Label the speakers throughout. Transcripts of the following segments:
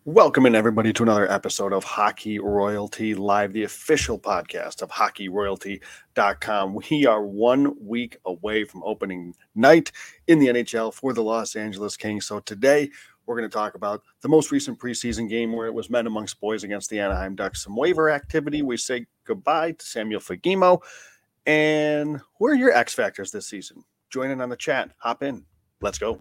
Speaker 1: Welcome in, everybody, to another episode of Hockey Royalty Live, the official podcast of hockeyroyalty.com. We are 1 week away from opening night in the NHL for the Los Angeles Kings. So today we're going to talk about the most recent preseason game where it was men amongst boys against the Anaheim Ducks. Some waiver activity. We say goodbye to Samuel Fagemo. And who are your X factors this season? Join in on the chat. Hop in. Let's go.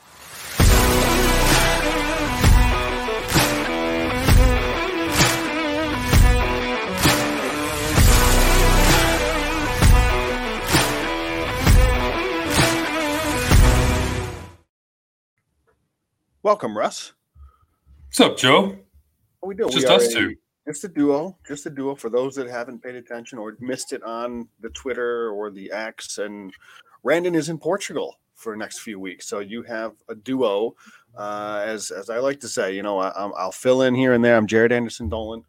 Speaker 1: Welcome, Russ.
Speaker 2: What's up, Joe?
Speaker 1: How we doing?
Speaker 2: Just us two.
Speaker 1: Just a duo for those that haven't paid attention or missed it on the Twitter or the X. And Randon is in Portugal for the next few weeks, so you have a duo. As I like to say, I'll fill in here and there. I'm Jared Anderson Dolan.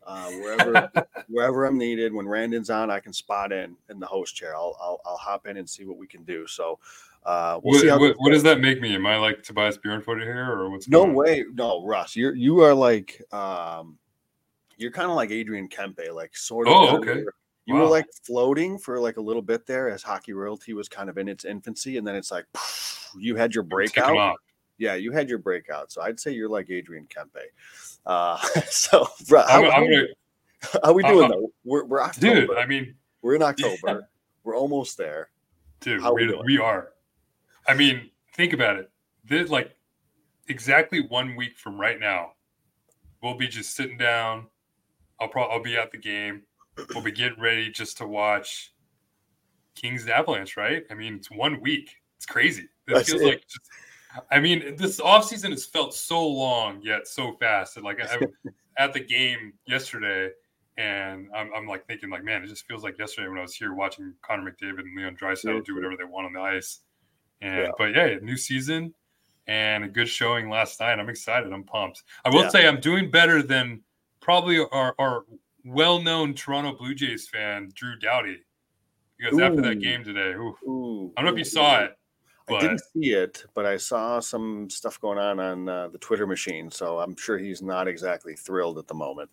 Speaker 1: Wherever I'm needed. When Randon's on, I can spot in the host chair. I'll hop in and see what we can do. So.
Speaker 2: We'll see what does that make me? Am I like Tobias Bjornfoot here, or what's
Speaker 1: no
Speaker 2: going
Speaker 1: way? No, Russ, you are like you're kind of like Adrian Kempe, like sort of.
Speaker 2: Oh, okay.
Speaker 1: You were like floating for like a little bit there as Hockey Royalty was kind of in its infancy, and then it's like you had your breakout. Yeah, you had your breakout. So I'd say you're like Adrian Kempe. So how we doing though? We're October.
Speaker 2: Dude, I mean,
Speaker 1: we're in October. Yeah. We're almost there.
Speaker 2: Dude, we are. I mean, think about it. This, like, exactly 1 week from right now, we'll be just sitting down. I'll be at the game. We'll be getting ready just to watch Kings Avalanche, right? I mean, it's 1 week. It's crazy. It feels like this offseason has felt so long yet so fast. And like I at the game yesterday, and I'm like thinking, like, man, it just feels like yesterday when I was here watching Connor McDavid and Leon Draisaitl do whatever they want on the ice. But new season and a good showing last night. I'm excited. I'm pumped. I will say I'm doing better than probably our well-known Toronto Blue Jays fan, Drew Doughty. Because after that game today, I don't know if you saw it.
Speaker 1: I didn't see it, but I saw some stuff going on the Twitter machine. So I'm sure he's not exactly thrilled at the moment.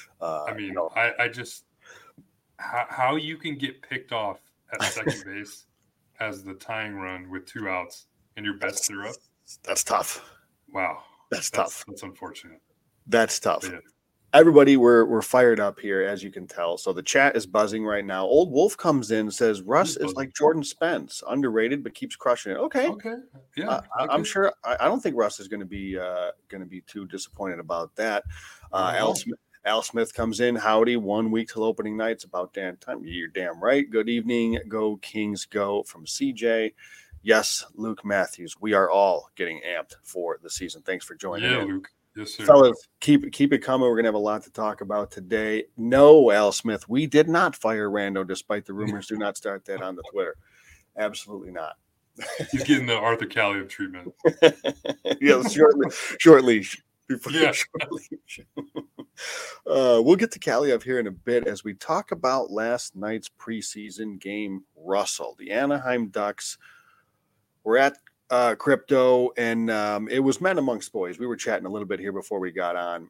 Speaker 2: I just how you can get picked off at second base as the tying run with 2 outs and your best are up.
Speaker 1: That's tough.
Speaker 2: Wow.
Speaker 1: That's tough.
Speaker 2: That's unfortunate.
Speaker 1: That's tough. Yeah. Everybody, we're fired up here, as you can tell. So the chat is buzzing right now. Old Wolf comes in, says Russ is like Jordan Spence, underrated but keeps crushing it. Okay.
Speaker 2: Yeah.
Speaker 1: I'm sure. I don't think Russ is going to be too disappointed about that. Al Smith comes in. Howdy, 1 week till opening night. It's about damn time. You're damn right. Good evening. Go Kings, go from CJ. Yes, Luke Matthews. We are all getting amped for the season. Thanks for joining in.
Speaker 2: Luke. Yes, sir.
Speaker 1: Fellas, keep it coming. We're going to have a lot to talk about today. No, Al Smith, we did not fire Rando despite the rumors. Do not start that on the Twitter. Absolutely not.
Speaker 2: He's getting the Arthur Kaliyev treatment.
Speaker 1: Yeah, short leash. We'll get to Kaliyev here in a bit as we talk about last night's preseason game. Russell, the Anaheim Ducks were at Crypto, and it was men amongst boys. We were chatting a little bit here before we got on,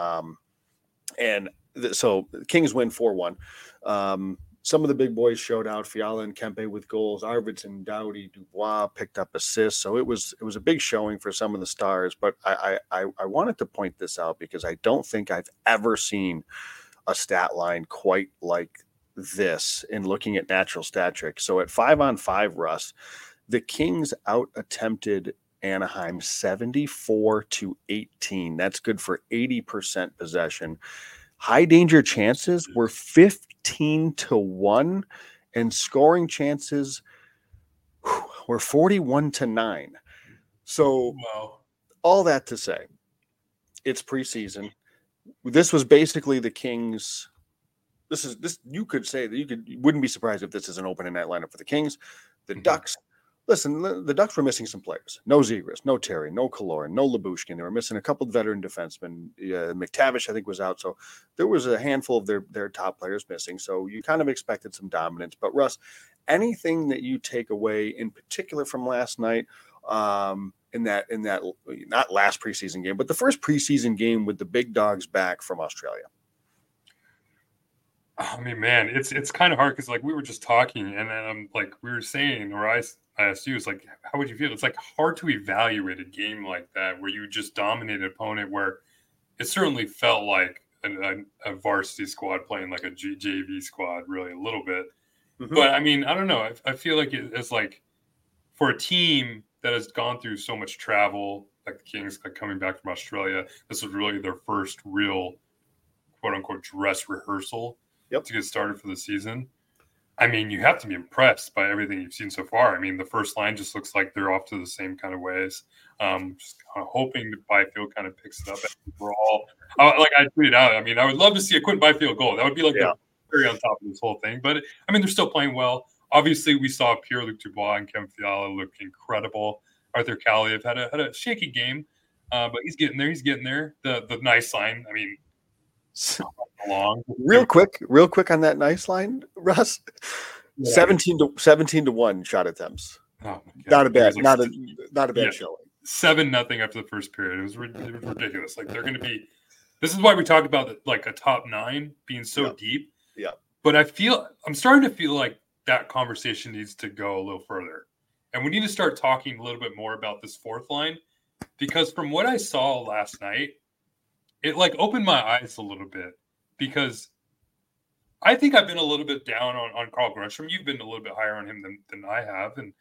Speaker 1: so the Kings win 4-1. Some of the big boys showed out. Fiala and Kempe with goals. Arvidsson, Doughty, Dubois picked up assists. So it was a big showing for some of the stars. But I wanted to point this out because I don't think I've ever seen a stat line quite like this in looking at natural stat tricks. So at 5-on-5, Russ, the Kings out-attempted Anaheim 74-18. That's good for 80% possession. High danger chances were 15-1, and scoring chances were 41-9. So, all that to say, it's preseason. This was basically the Kings. This you could say that you wouldn't be surprised if this is an opening night lineup for the Kings. The Ducks. Listen, the Ducks were missing some players. No Zegras, no Terry, no Kaloran, no Lyubushkin. They were missing a couple of veteran defensemen. McTavish, I think, was out. So there was a handful of their top players missing. So you kind of expected some dominance. But, Russ, anything that you take away in particular from last night, in that not last preseason game, but the first preseason game with the big dogs back from Australia?
Speaker 2: I mean, man, it's kind of hard because like we were just talking, and then like we were saying, or I asked you, it's like, how would you feel? It's like hard to evaluate a game like that where you just dominate an opponent, where it certainly felt like a varsity squad playing like a JV squad, really a little bit. Mm-hmm. But I mean, I don't know. I feel like it's like for a team that has gone through so much travel, like the Kings, like coming back from Australia, this was really their first real quote unquote dress rehearsal to get started for the season. I mean, you have to be impressed by everything you've seen so far. I mean, the first line just looks like they're off to the same kind of ways. Just kind of hoping that Byfield kind of picks it up. We're all like I tweeted out. I mean, I would love to see a Quinton Byfield goal. That would be like the cherry on top of this whole thing. But I mean, they're still playing well. Obviously, we saw Pierre-Luc Dubois and Kevin Fiala look incredible. Arthur Kaliyev had a shaky game, but he's getting there. He's getting there. The nice line. I mean.
Speaker 1: Real quick on that nice line, Russ. 17 to 1 shot attempts.
Speaker 2: Oh,
Speaker 1: not a bad showing.
Speaker 2: 7-0 after the first period. It was ridiculous. Like they're going to be. This is why we talked about like a top 9 being so deep.
Speaker 1: Yeah.
Speaker 2: But I'm starting to feel like that conversation needs to go a little further, and we need to start talking a little bit more about this fourth line, because from what I saw last night, it like opened my eyes a little bit, because I think I've been a little bit down on Carl Grundstrom. You've been a little bit higher on him than I have. And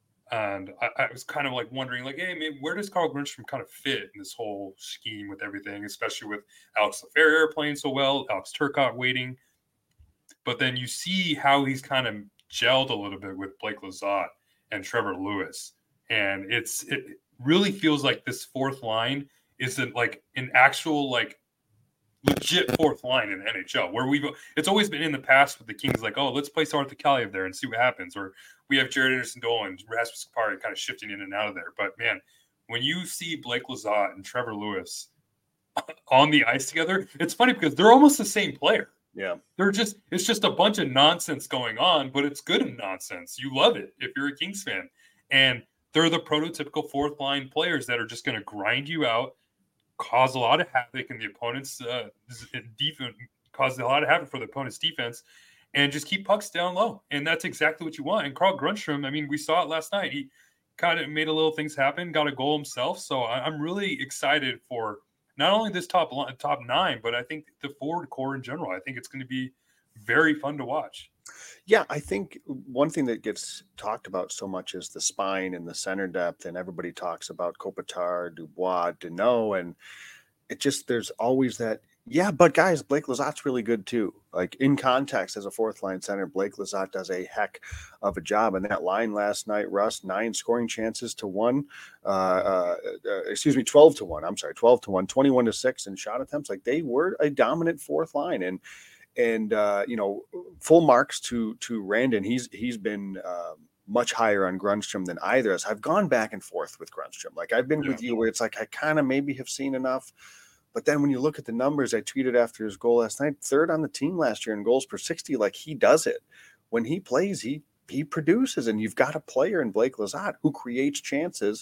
Speaker 2: I was kind of like wondering, like, hey, maybe where does Carl Grundstrom kind of fit in this whole scheme with everything, especially with Alex Laferriere playing so well, Alex Turcotte waiting. But then you see how he's kind of gelled a little bit with Blake Lizotte and Trevor Lewis. And it really feels like this fourth line isn't like an actual like legit fourth line in the NHL, where it's always been in the past with the Kings, like, oh, let's place Arthur Kaliyev there and see what happens, or we have Jared Anderson-Dolan and Rasmus Kupari kind of shifting in and out of there. But man, when you see Blake Lizotte and Trevor Lewis on the ice together, it's funny because they're almost the same player.
Speaker 1: Yeah,
Speaker 2: it's just a bunch of nonsense going on, but it's good nonsense. You love it if you're a Kings fan, and they're the prototypical fourth line players that are just going to grind you out, cause a lot of havoc in the opponent's defense, cause a lot of havoc for the opponent's defense, and just keep pucks down low. And that's exactly what you want. And Carl Grundstrom, I mean, we saw it last night. He kind of made a little things happen, got a goal himself. So I'm really excited for not only this top 9, but I think the forward core in general. I think it's going to be very fun to watch.
Speaker 1: Yeah, I think one thing that gets talked about so much is the spine and the center depth, and everybody talks about Kopitar, Dubois, Deneau, and it just, there's always that, yeah, but guys, Blake Lizotte's really good too. Like in context as a fourth line center, Blake Lizotte does a heck of a job. And that line last night, Russ, 9 scoring chances to 1, 12 to 1. I'm sorry, 12 to 1, 21 to 6 in shot attempts. Like they were a dominant fourth line. And full marks to Randon. He's been much higher on Grundstrom than either of us. I've gone back and forth with Grundstrom. Like I've been with you where it's like I kind of maybe have seen enough. But then when you look at the numbers, I tweeted after his goal last night, 3rd on the team last year in goals per 60. Like he does it. When he plays, he produces, and you've got a player in Blake Lizotte who creates chances.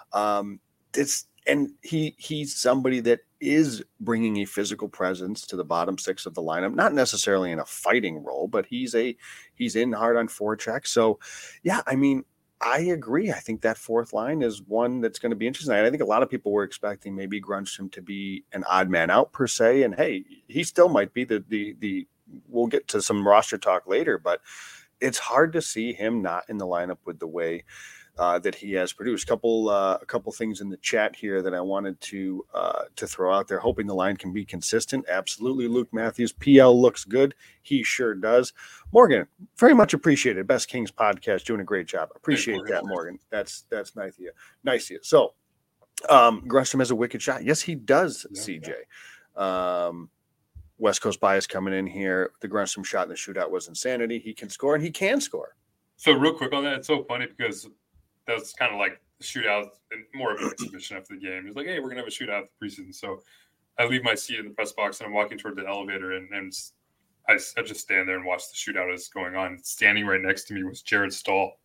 Speaker 1: And he's somebody that is bringing a physical presence to the bottom 6 of the lineup, not necessarily in a fighting role, but he's in hard on forecheck. So, yeah, I mean, I agree. I think that fourth line is one that's going to be interesting. I think a lot of people were expecting maybe Grundstrom to be an odd man out per se, and hey, he still might be the. We'll get to some roster talk later, but it's hard to see him not in the lineup with the way that he has produced. A couple things in the chat here that I wanted to throw out there, hoping the line can be consistent. Absolutely. Luke Matthews, PL looks good. He sure does. Morgan, very much appreciated. Best Kings podcast, doing a great job. Appreciate that, Morgan. That's nice of you. Nice of you. So Grundstrom has a wicked shot. Yes, he does, CJ. West Coast bias coming in here. The Grundstrom shot in the shootout was insanity. He can score, and he can score.
Speaker 2: So real quick on that, it's so funny because that's kind of like the shootout and more of an exhibition after the game. It's like, hey, we're going to have a shootout after preseason. So I leave my seat in the press box and I'm walking toward the elevator, and I just stand there and watch the shootout as it's going on. Standing right next to me was Jared Stahl.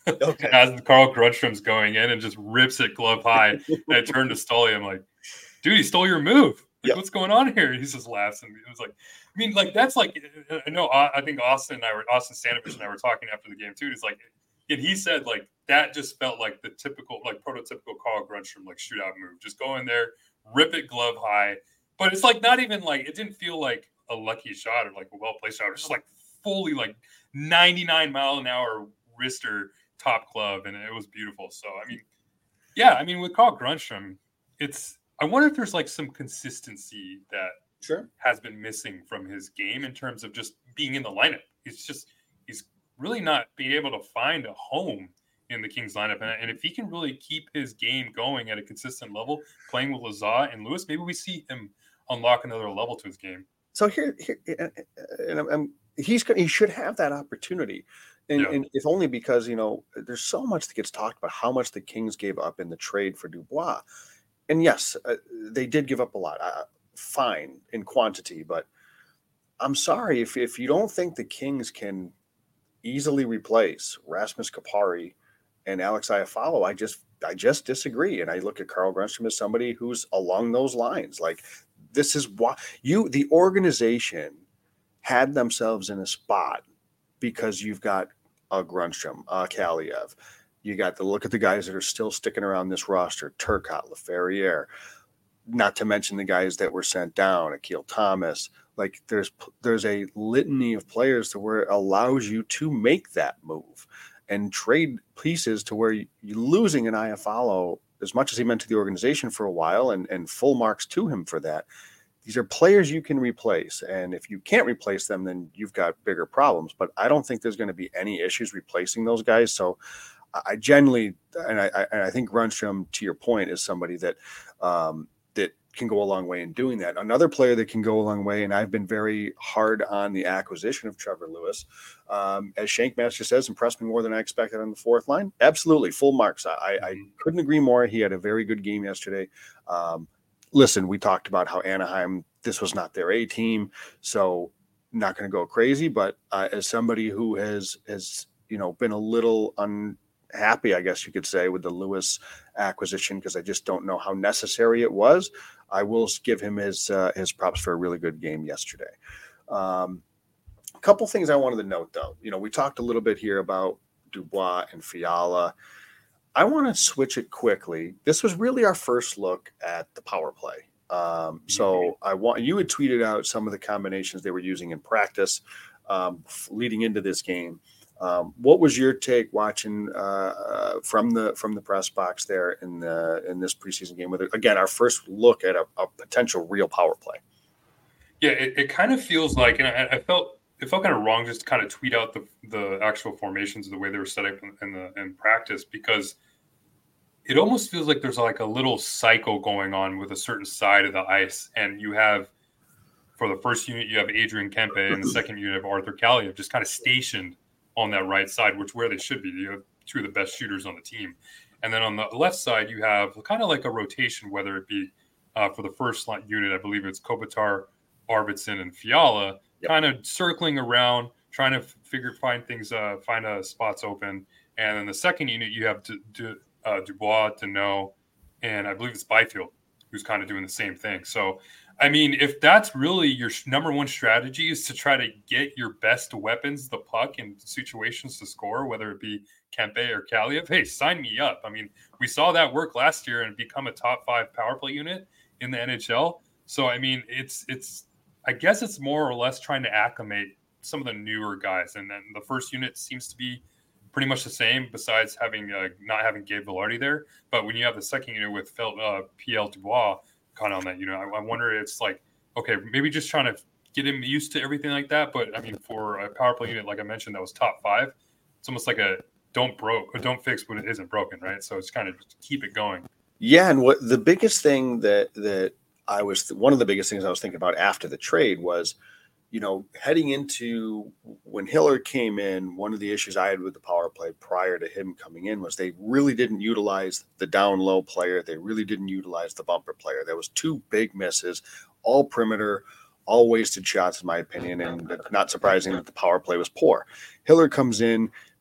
Speaker 1: Okay.
Speaker 2: As Carl Grundstrom's going in and just rips it glove high. And I turned to Stolly. I'm like, dude, he stole your move. Like, what's going on here? And he just laughs. And it was like, I mean, like, that's like, I know, I think Austin Stanovich and I were talking after the game too. It's like, and he said, like, that just felt like the typical, like, prototypical Carl Grundstrom, like, shootout move. Just go in there, rip it glove high. But it's like, not even like, it didn't feel like a lucky shot or like a well placed shot. It was just like fully like 99 mile an hour wrister top club. And it was beautiful. So, I mean, yeah, I mean, with Carl Grundstrom, I wonder if there's like some consistency that has been missing from his game in terms of just being in the lineup. He's really not being able to find a home in the Kings lineup. And if he can really keep his game going at a consistent level, playing with Lazat and Lewis, maybe we see him unlock another level to his game.
Speaker 1: So here and he should have that opportunity. And if only because, there's so much that gets talked about how much the Kings gave up in the trade for Dubois. And yes, they did give up a lot, fine in quantity, but I'm sorry if you don't think the Kings can easily replace Rasmus Kupari and Alex Iafallo, I just disagree. And I look at Carl Grundstrom as somebody who's along those lines. Like, this is why the organization had themselves in a spot because you've got a Grundstrom, a Kaliev. You got to look at the guys that are still sticking around this roster, Turcotte, Laferriere, not to mention the guys that were sent down, Akil Thomas. Like, there's a litany of players to where it allows you to make that move and trade pieces to where you're losing an Iafallo as much as he meant to the organization for a while, and full marks to him for that. These are players you can replace. And if you can't replace them, then you've got bigger problems. But I don't think there's going to be any issues replacing those guys. So I generally, and I think Grundstrom, to your point, is somebody that that can go a long way in doing that. Another player that can go a long way, and I've been very hard on the acquisition of Trevor Lewis, as Shankmaster says, impressed me more than I expected on the fourth line. Absolutely, full marks. I couldn't agree more. He had a very good game yesterday. Listen, we talked about how Anaheim, this was not their A team, so not going to go crazy. But as somebody who has been a little unhappy, I guess you could say, with the Lewis acquisition, because I just don't know how necessary it was, I will give him his props for a really good game yesterday. A couple things I wanted to note, though. We talked a little bit here about Dubois and Fiala. I want to switch it quickly. This was really our first look at the power play. So you had tweeted out some of the combinations they were using in practice leading into this game. What was your take watching from the press box there in this preseason game? With again, our first look at a potential real power play.
Speaker 2: Yeah, it kind of feels like, and it felt kind of wrong just to kind of tweet out the actual formations of the way they were set up in practice, because it almost feels like there's like a little cycle going on with a certain side of the ice, and you have, for the first unit, you have Adrian Kempe, and the second unit of Arthur Kaliev just kind of stationed on that right side, where they should be. You have two of the best shooters on the team. And then on the left side, you have kind of like a rotation, whether it be for the first unit, I believe it's Kopitar, Arvidsson, and Fiala, kind of circling around, trying to find spots open. And then the second unit, you have Dubois, Deneau, and I believe it's Byfield, who's kind of doing the same thing. So, I mean, if that's really your number one strategy, is to try to get your best weapons, the puck, in situations to score, whether it be Kempe or Kaliev, hey, sign me up. I mean, we saw that work last year and become a top 5 power play unit in the NHL. So, I mean, I guess it's more or less trying to acclimate some of the newer guys. And then the first unit seems to be pretty much the same, besides not having Gabe Vilardi there. But when you have the second unit with PL Dubois kind of on that, I wonder, it's like, okay, maybe just trying to get him used to everything like that. But I mean, for a power play unit, like I mentioned, that was top 5, it's almost like a don't fix what it isn't broken, right? So it's kind of just keep it going.
Speaker 1: Yeah, and what the biggest thing one of the biggest things I was thinking about after the trade was, heading into when Hiller came in, one of the issues I had with the power play prior to him coming in was they really didn't utilize the down low player. They really didn't utilize the bumper player. There was 2 big misses, all perimeter, all wasted shots, in my opinion, and not surprising that the power play was poor. Hiller comes in,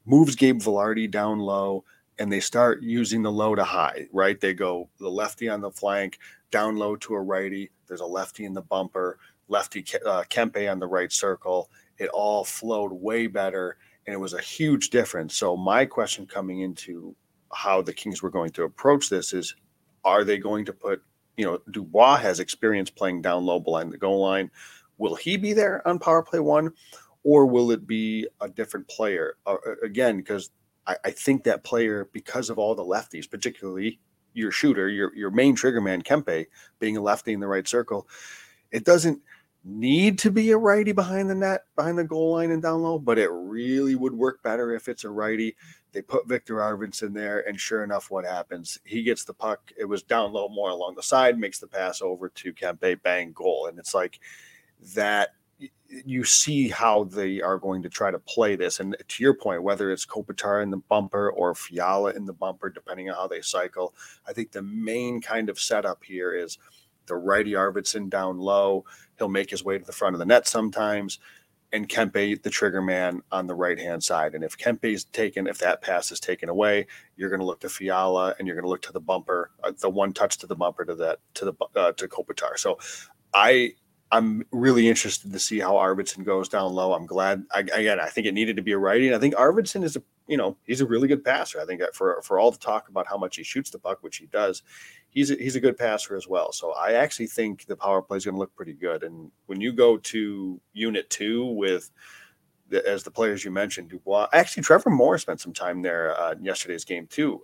Speaker 1: moves Gabe Vilardi down low, and they start using the low to high, right? They go the lefty on the flank, down low to a righty. There's a lefty in the bumper, lefty Kempe on the right circle. It all flowed way better, and it was a huge difference. So my question coming into how the Kings were going to approach this is, are they going to put, Dubois has experience playing down low behind the goal line. Will he be there on power play one, or will it be a different player? Again, because I think that player, because of all the lefties, particularly your shooter, your main trigger man, Kempe, being a lefty in the right circle, it doesn't need to be a righty behind the net, behind the goal line and down low, but it really would work better if it's a righty. They put Victor Arvidsson there, and sure enough, what happens? He gets the puck. It was down low, more along the side, makes the pass over to Kempe, bang, goal. And it's like that. You see how they are going to try to play this. And to your point, whether it's Kopitar in the bumper or Fiala in the bumper, depending on how they cycle, I think the main kind of setup here is the righty Arvidsson down low. He'll make his way to the front of the net sometimes, and Kempe, the trigger man, on the right-hand side. And if Kempe's taken, if that pass is taken away, you're going to look to Fiala, and you're going to look to the bumper, the one touch to the bumper to Kopitar. So I'm really interested to see how Arvidsson goes down low. I'm glad. I think it needed to be a righty, and I think Arvidsson is he's a really good passer. I think that for all the talk about how much he shoots the puck, which he does, he's a good passer as well. So I actually think the power play is going to look pretty good. And when you go to Unit 2 with as the players you mentioned, Dubois, actually Trevor Moore spent some time there in yesterday's game too.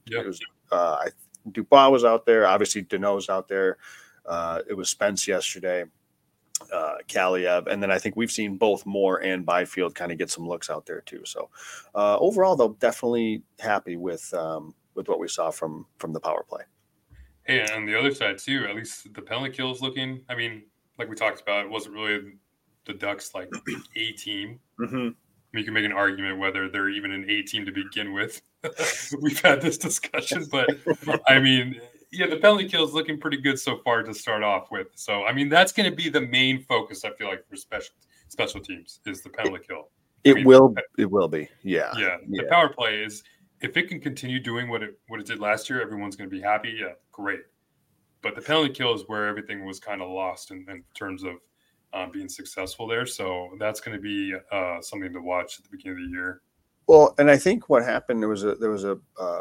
Speaker 1: Dubois was out there. Obviously, Deneau's out there. It was Spence yesterday. Kaliev, and then I think we've seen both Moore and Byfield kind of get some looks out there too. So overall, though, definitely happy with what we saw from the power play.
Speaker 2: Hey, and on the other side too, at least the penalty kill is looking. I mean, like we talked about, it wasn't really the Ducks like A team.
Speaker 1: Mm-hmm.
Speaker 2: I mean, you can make an argument whether they're even an A team to begin with. We've had this discussion, but I mean. Yeah, the penalty kill is looking pretty good so far to start off with. So, I mean, that's going to be the main focus, I feel like, for special teams is the penalty kill.
Speaker 1: It will be. Yeah.
Speaker 2: Yeah. The power play is, if it can continue doing what it did last year, everyone's going to be happy. Yeah, great. But the penalty kill is where everything was kind of lost in terms of being successful there. So that's going to be something to watch at the beginning of the year.
Speaker 1: Well, and I think what happened, there was a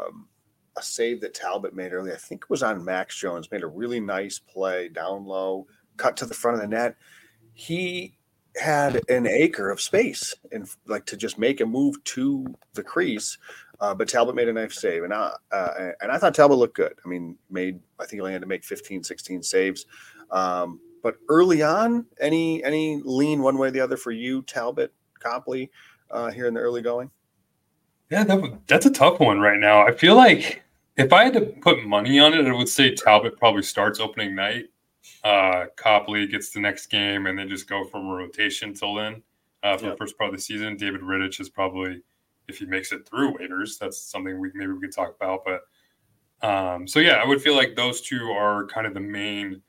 Speaker 1: save that Talbot made earlier. I think it was on Max Jones, made a really nice play down low, cut to the front of the net. He had an acre of space and like to just make a move to the crease. But Talbot made a nice save. And I thought Talbot looked good. I mean, I think he only had to make 15, 16 saves. But early on, any lean one way or the other for you, Talbot, Copley, here in the early going?
Speaker 2: Yeah, that's a tough one right now. I feel like if I had to put money on it, I would say Talbot probably starts opening night. Copley gets the next game, and then just go from a rotation till then for the first part of the season. David Rittich is probably, if he makes it through waivers, that's something we could talk about. But I would feel like those two are kind of the main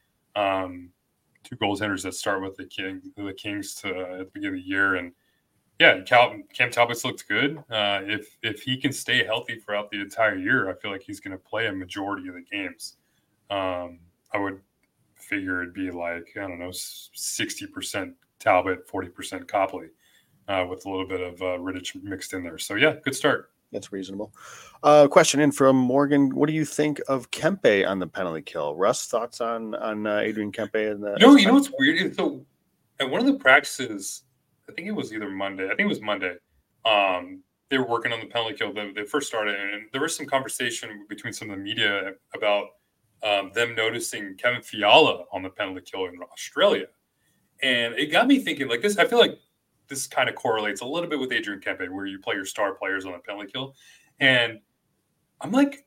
Speaker 2: two goaltenders that start with the Kings at the beginning of the year. And yeah, Cam Talbot's looked good. If he can stay healthy throughout the entire year, I feel like he's going to play a majority of the games. I would figure it'd be like, I don't know, 60% Talbot, 40% Copley, with a little bit of Rittich mixed in there. So yeah, good start.
Speaker 1: That's reasonable. Question in from Morgan: what do you think of Kempe on the penalty kill? Russ, thoughts on Adrian Kempe?
Speaker 2: You know what's weird? So at one of the practices, I think it was Monday. They were working on the penalty kill. They first started, and there was some conversation between some of the media about them noticing Kevin Fiala on the penalty kill in Australia. And it got me thinking, like this, I feel like this kind of correlates a little bit with Adrian Kempe, where you play your star players on the penalty kill. And I'm like,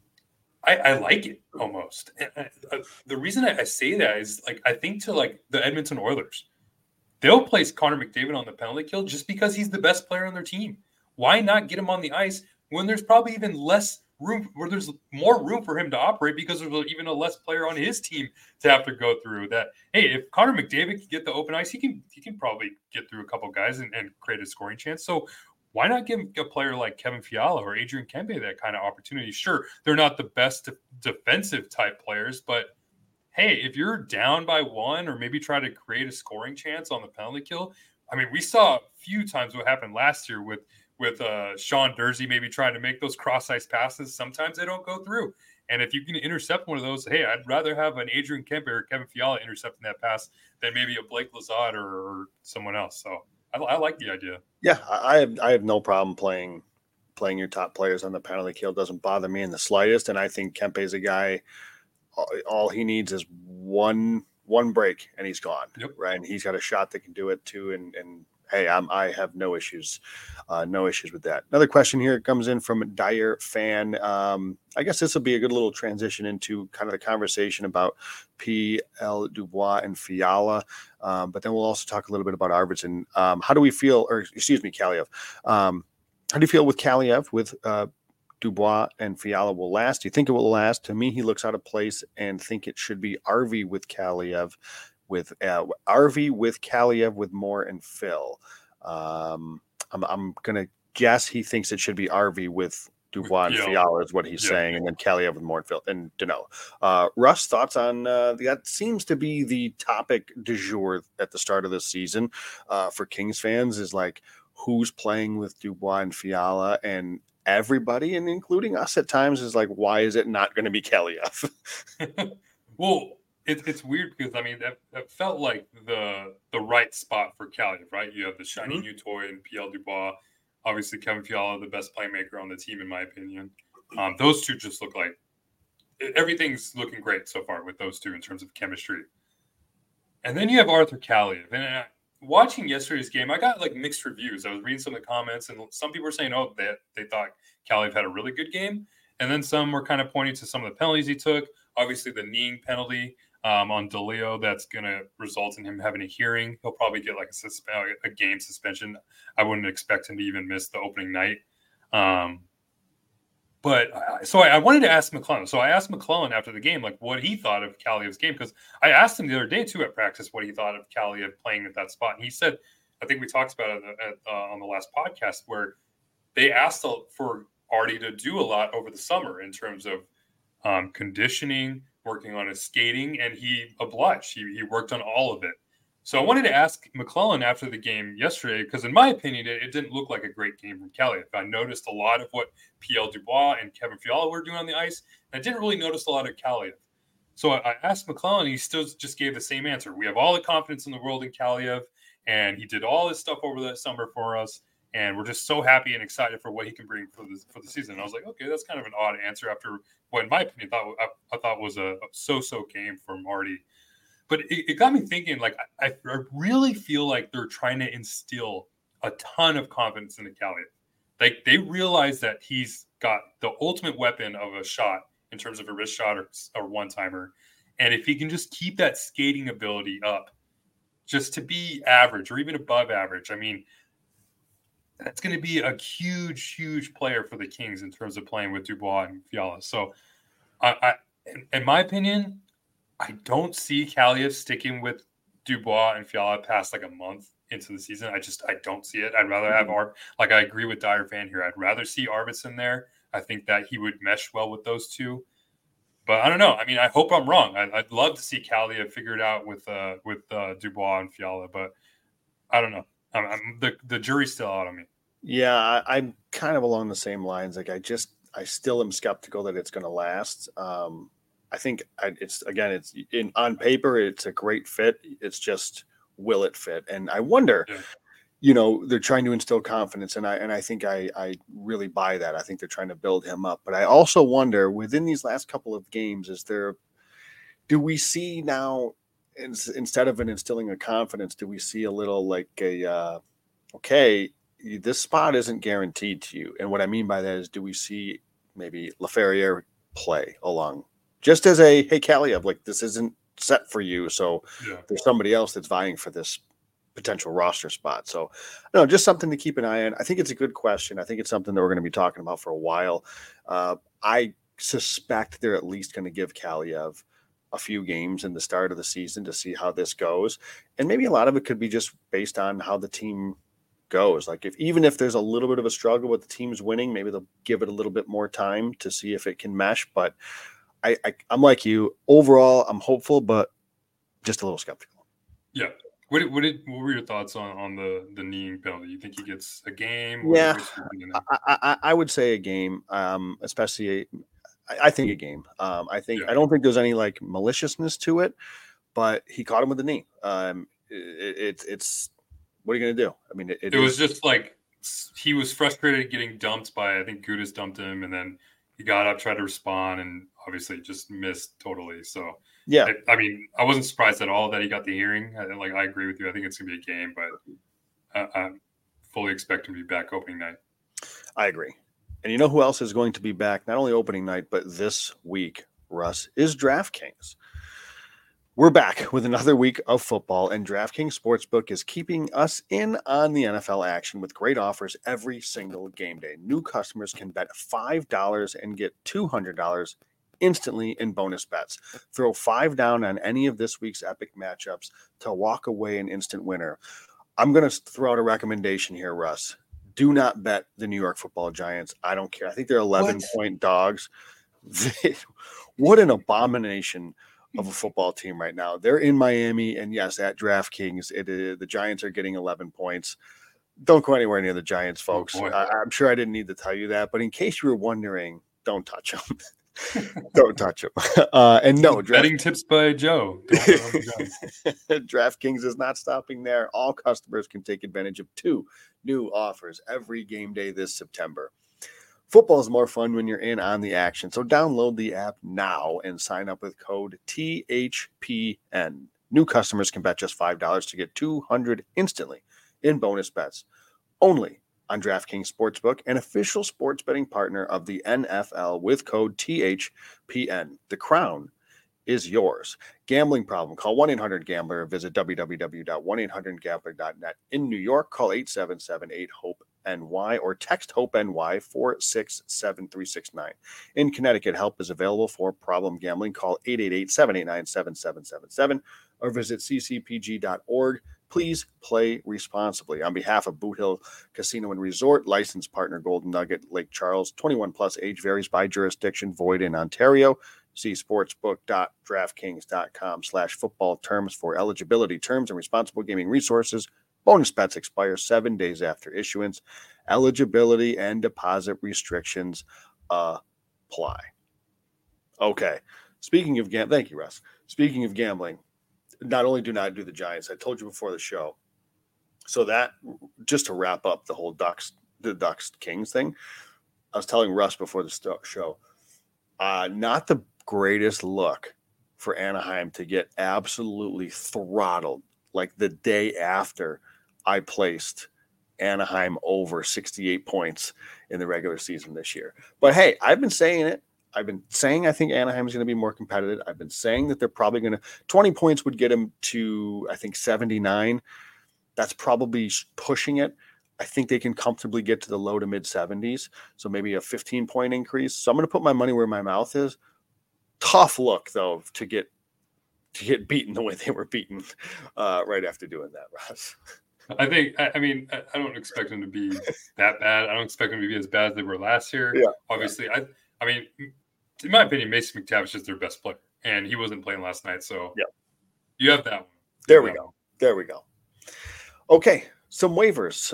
Speaker 2: I like it almost. And the reason I say that is, like, I think to like the Edmonton Oilers, they'll place Connor McDavid on the penalty kill just because he's the best player on their team. Why not get him on the ice when there's probably even less room, where there's more room for him to operate because there's even a less player on his team to have to go through that? Hey, if Connor McDavid can get the open ice, he can probably get through a couple guys and create a scoring chance. So why not give a player like Kevin Fiala or Adrian Kempe that kind of opportunity? Sure, they're not the best defensive type players, but hey, if you're down by one or maybe try to create a scoring chance on the penalty kill, I mean, we saw a few times what happened last year with Sean Durzi maybe trying to make those cross-ice passes. Sometimes they don't go through. And if you can intercept one of those, hey, I'd rather have an Adrian Kempe or Kevin Fiala intercepting that pass than maybe a Blake Lizotte or someone else. So I like the idea.
Speaker 1: Yeah, I have no problem playing your top players on the penalty kill. It doesn't bother me in the slightest. And I think Kempe's a guy, all he needs is one break and he's gone.
Speaker 2: Yep.
Speaker 1: Right. And he's got a shot that can do it too. And hey, I have no issues with that. Another question here comes in from a Dyer fan. I guess this will be a good little transition into kind of the conversation about P.L. Dubois and Fiala. But then we'll also talk a little bit about Arvidsson. How do we feel, or excuse me, Kaliyev? How do you feel with Kaliyev, with Dubois and Fiala will last? Do you think it will last? To me, he looks out of place and think it should be RV with Kaliyev. With RV with Kaliyev with Moore and Phil. I'm gonna guess he thinks it should be RV with Dubois and Fiala is what he's saying, and then Kaliyev with Moore and Phil. And Dano. Russ, thoughts on that? Seems to be the topic du jour at the start of the season for Kings fans, is like who's playing with Dubois and Fiala, and everybody, and including us at times, is like, why is it not going to be Kaliyev?
Speaker 2: Well, it's weird because I mean that felt like the right spot for Kaliyev, right? You have the shiny new toy and P.L. Dubois, obviously Kevin Fiala, the best playmaker on the team in my opinion. Those two just look like everything's looking great so far with those two in terms of chemistry. And then you have Arthur Kaliyev, and watching yesterday's game, I got like mixed reviews. I was reading some of the comments, and some people were saying, "Oh, they thought Kaliyev had a really good game," and then some were kind of pointing to some of the penalties he took. Obviously, the kneeing penalty on DeLeo, that's going to result in him having a hearing. He'll probably get like a game suspension. I wouldn't expect him to even miss the opening night. But I wanted to ask McClellan. So I asked McClellan after the game, like what he thought of Kaliyev's game, because I asked him the other day too at practice what he thought of Kaliyev playing at that spot, and he said, I think we talked about it on the last podcast, where they asked for Artie to do a lot over the summer in terms of conditioning, working on his skating, and he obliged. He worked on all of it. So I wanted to ask McClellan after the game yesterday, because in my opinion, it didn't look like a great game from Kaliyev. I noticed a lot of what P.L. Dubois and Kevin Fiala were doing on the ice, and I didn't really notice a lot of Kaliyev. So I asked McClellan, and he still just gave the same answer. We have all the confidence in the world in Kaliyev, and he did all this stuff over the summer for us, and we're just so happy and excited for what he can bring for the season. And I was like, okay, that's kind of an odd answer after what, in my opinion, I thought was a so-so game from Artie. But it got me thinking, like, I really feel like they're trying to instill a ton of confidence in the Kaliyev. Like, they realize that he's got the ultimate weapon of a shot in terms of a wrist shot or one-timer. And if he can just keep that skating ability up, just to be average or even above average, I mean, that's going to be a huge, huge player for the Kings in terms of playing with Dubois and Fiala. So, in my opinion, I don't see Kaliyev sticking with Dubois and Fiala past like a month into the season. I don't see it. I'd rather have I agree with Dyer fan here. I'd rather see Arvidsson there. I think that he would mesh well with those two. But I don't know. I mean, I hope I'm wrong. I'd love to see Kaliyev figure it out with Dubois and Fiala, but I don't know. The jury's still out on me.
Speaker 1: Yeah, I'm kind of along the same lines. Like I still am skeptical that it's going to last. I think it's on paper, it's a great fit. It's just, will it fit? And I wonder, they're trying to instill confidence, and I think I really buy that. I think they're trying to build him up. But I also wonder, within these last couple of games, do we see now, instead of instilling a confidence, do we see a little like okay, this spot isn't guaranteed to you? And what I mean by that is, do we see maybe Laferriere play along? Just as hey, Kaliyev, like, this isn't set for you, so there's somebody else that's vying for this potential roster spot. So, no, just something to keep an eye on. I think it's a good question. I think it's something that we're going to be talking about for a while. I suspect they're at least going to give Kaliyev a few games in the start of the season to see how this goes. And maybe a lot of it could be just based on how the team goes. Like even if there's a little bit of a struggle with the teams winning, maybe they'll give it a little bit more time to see if it can mesh. But I'm like you. Overall, I'm hopeful, but just a little skeptical.
Speaker 2: Yeah. What were your thoughts on the kneeing penalty? You think he gets a game?
Speaker 1: Yeah, I would say a game, especially I think a game. I don't think there's any like maliciousness to it, but he caught him with the knee. It's what are you going to do? I mean,
Speaker 2: it was just like he was frustrated getting dumped by, I think Gudas dumped him, and then he got up, tried to respond, and obviously just missed totally. So
Speaker 1: yeah,
Speaker 2: I mean, I wasn't surprised at all that he got the hearing. I agree with you. I think it's going to be a game, but I fully expect him to be back opening night.
Speaker 1: I agree. And you know who else is going to be back, not only opening night, but this week, Russ, is DraftKings. We're back with another week of football, and DraftKings Sportsbook is keeping us in on the NFL action with great offers every single game day. New customers can bet $5 and get $200 instantly in bonus bets. Throw $5 down on any of this week's epic matchups to walk away an instant winner. I'm going to throw out a recommendation here, Russ. Do not bet the New York Football Giants. I don't care. I think they're 11-point dogs. What an abomination of a football team right now. They're in Miami, and yes, at DraftKings, the Giants are getting 11 points. Don't go anywhere near the Giants, folks. I'm sure I didn't need to tell you that, but in case you were wondering, don't touch them. Don't touch them. And no,
Speaker 2: betting tips by Joe.
Speaker 1: DraftKings is not stopping there. All customers can take advantage of 2 new offers every game day this September. Football is more fun when you're in on the action. So download the app now and sign up with code THPN. New customers can bet just $5 to get $200 instantly in bonus bets. Only on DraftKings Sportsbook, an official sports betting partner of the NFL with code THPN. The crown is yours. Gambling problem? Call 1-800-GAMBLER or visit www.1800gambler.net. In New York, call 877-8-HOPE-NY or text HOPE-NY 467-369. In Connecticut, help is available for problem gambling. Call 888-789-7777 or visit ccpg.org. Please play responsibly. On behalf of Boot Hill Casino and Resort, licensed partner Golden Nugget, Lake Charles, 21 plus, age varies by jurisdiction, void in Ontario. See sportsbook.draftkings.com/football terms for eligibility, terms, and responsible gaming resources. Bonus bets expire 7 days after issuance. Eligibility and deposit restrictions apply. Okay. Speaking of gambling, thank you, Russ. Speaking of gambling, not only do not do the Giants, I told you before the show. So that, just to wrap up the whole Ducks Kings thing, I was telling Russ before the show, not the greatest look for Anaheim to get absolutely throttled like the day after I placed Anaheim over 68 points in the regular season this year. But hey, I've been saying it. I've been saying I think Anaheim is going to be more competitive. I've been saying that they're probably going to 20 points would get them to, I think, 79. That's probably pushing it. I think they can comfortably get to the low to mid 70s. So maybe a 15-point increase. So I'm going to put my money where my mouth is. Tough look, though, to get beaten the way they were beaten right after doing that, Ross.
Speaker 2: I don't expect them to be that bad. I don't expect them to be as bad as they were last year.
Speaker 1: Yeah.
Speaker 2: Obviously, yeah. I mean, in my opinion, Mason McTavish is their best player, and he wasn't playing last night. So
Speaker 1: yeah,
Speaker 2: you have that one.
Speaker 1: There we go. Okay, some waivers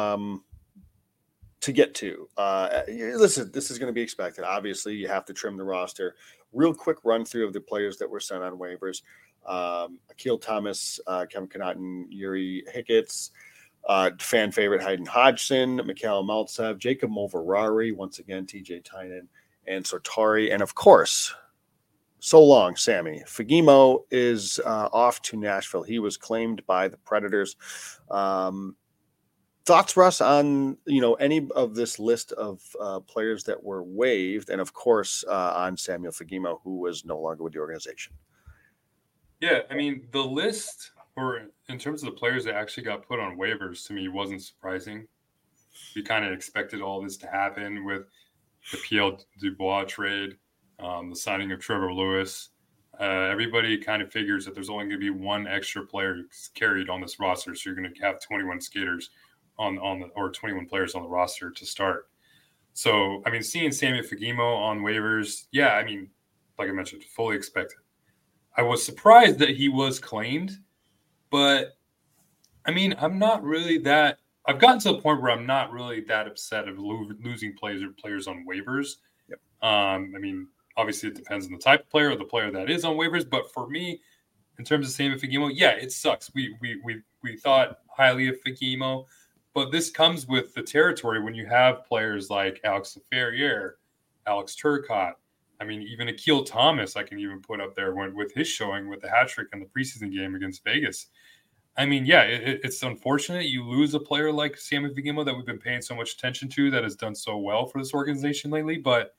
Speaker 1: to get to. Listen, this is going to be expected. Obviously, you have to trim the roster. Real quick run through of the players that were sent on waivers. Akil Thomas, Kevin Connaughton, Yuri Hicketts, fan favorite Hayden Hodgson, Mikhail Maltsev, Jacob Moverari, once again, TJ Tynan, and Sortari. And of course, so long, Sammy. Fagemo is off to Nashville. He was claimed by the Predators. Thoughts, Russ, on any of this list of players that were waived, and of course on Samuel Fagemo, who was no longer with the organization?
Speaker 2: Yeah, I mean, the list, or in terms of the players that actually got put on waivers, to me wasn't surprising. We kind of expected all this to happen with the PL Dubois trade, the signing of Trevor Lewis. Everybody kind of figures that there's only going to be one extra player carried on this roster, so you're going to have 21 skaters or 21 players on the roster to start. So, I mean, seeing Sammy Fagemo on waivers, yeah, I mean, like I mentioned, fully expected. I was surprised that he was claimed, but I mean, I'm not really that. I've gotten to the point where I'm not really that upset of losing players on waivers.
Speaker 1: Yep.
Speaker 2: I mean, obviously, it depends on the type of player or the player that is on waivers. But for me, in terms of Sammy Fagemo, yeah, it sucks. We thought highly of Fagemo, but this comes with the territory when you have players like Alex Laferriere, Alex Turcotte. I mean, even Akil Thomas, I can even put up there with his showing with the hat trick in the preseason game against Vegas. I mean, yeah, it's unfortunate you lose a player like Sammy Fagemo that we've been paying so much attention to that has done so well for this organization lately. But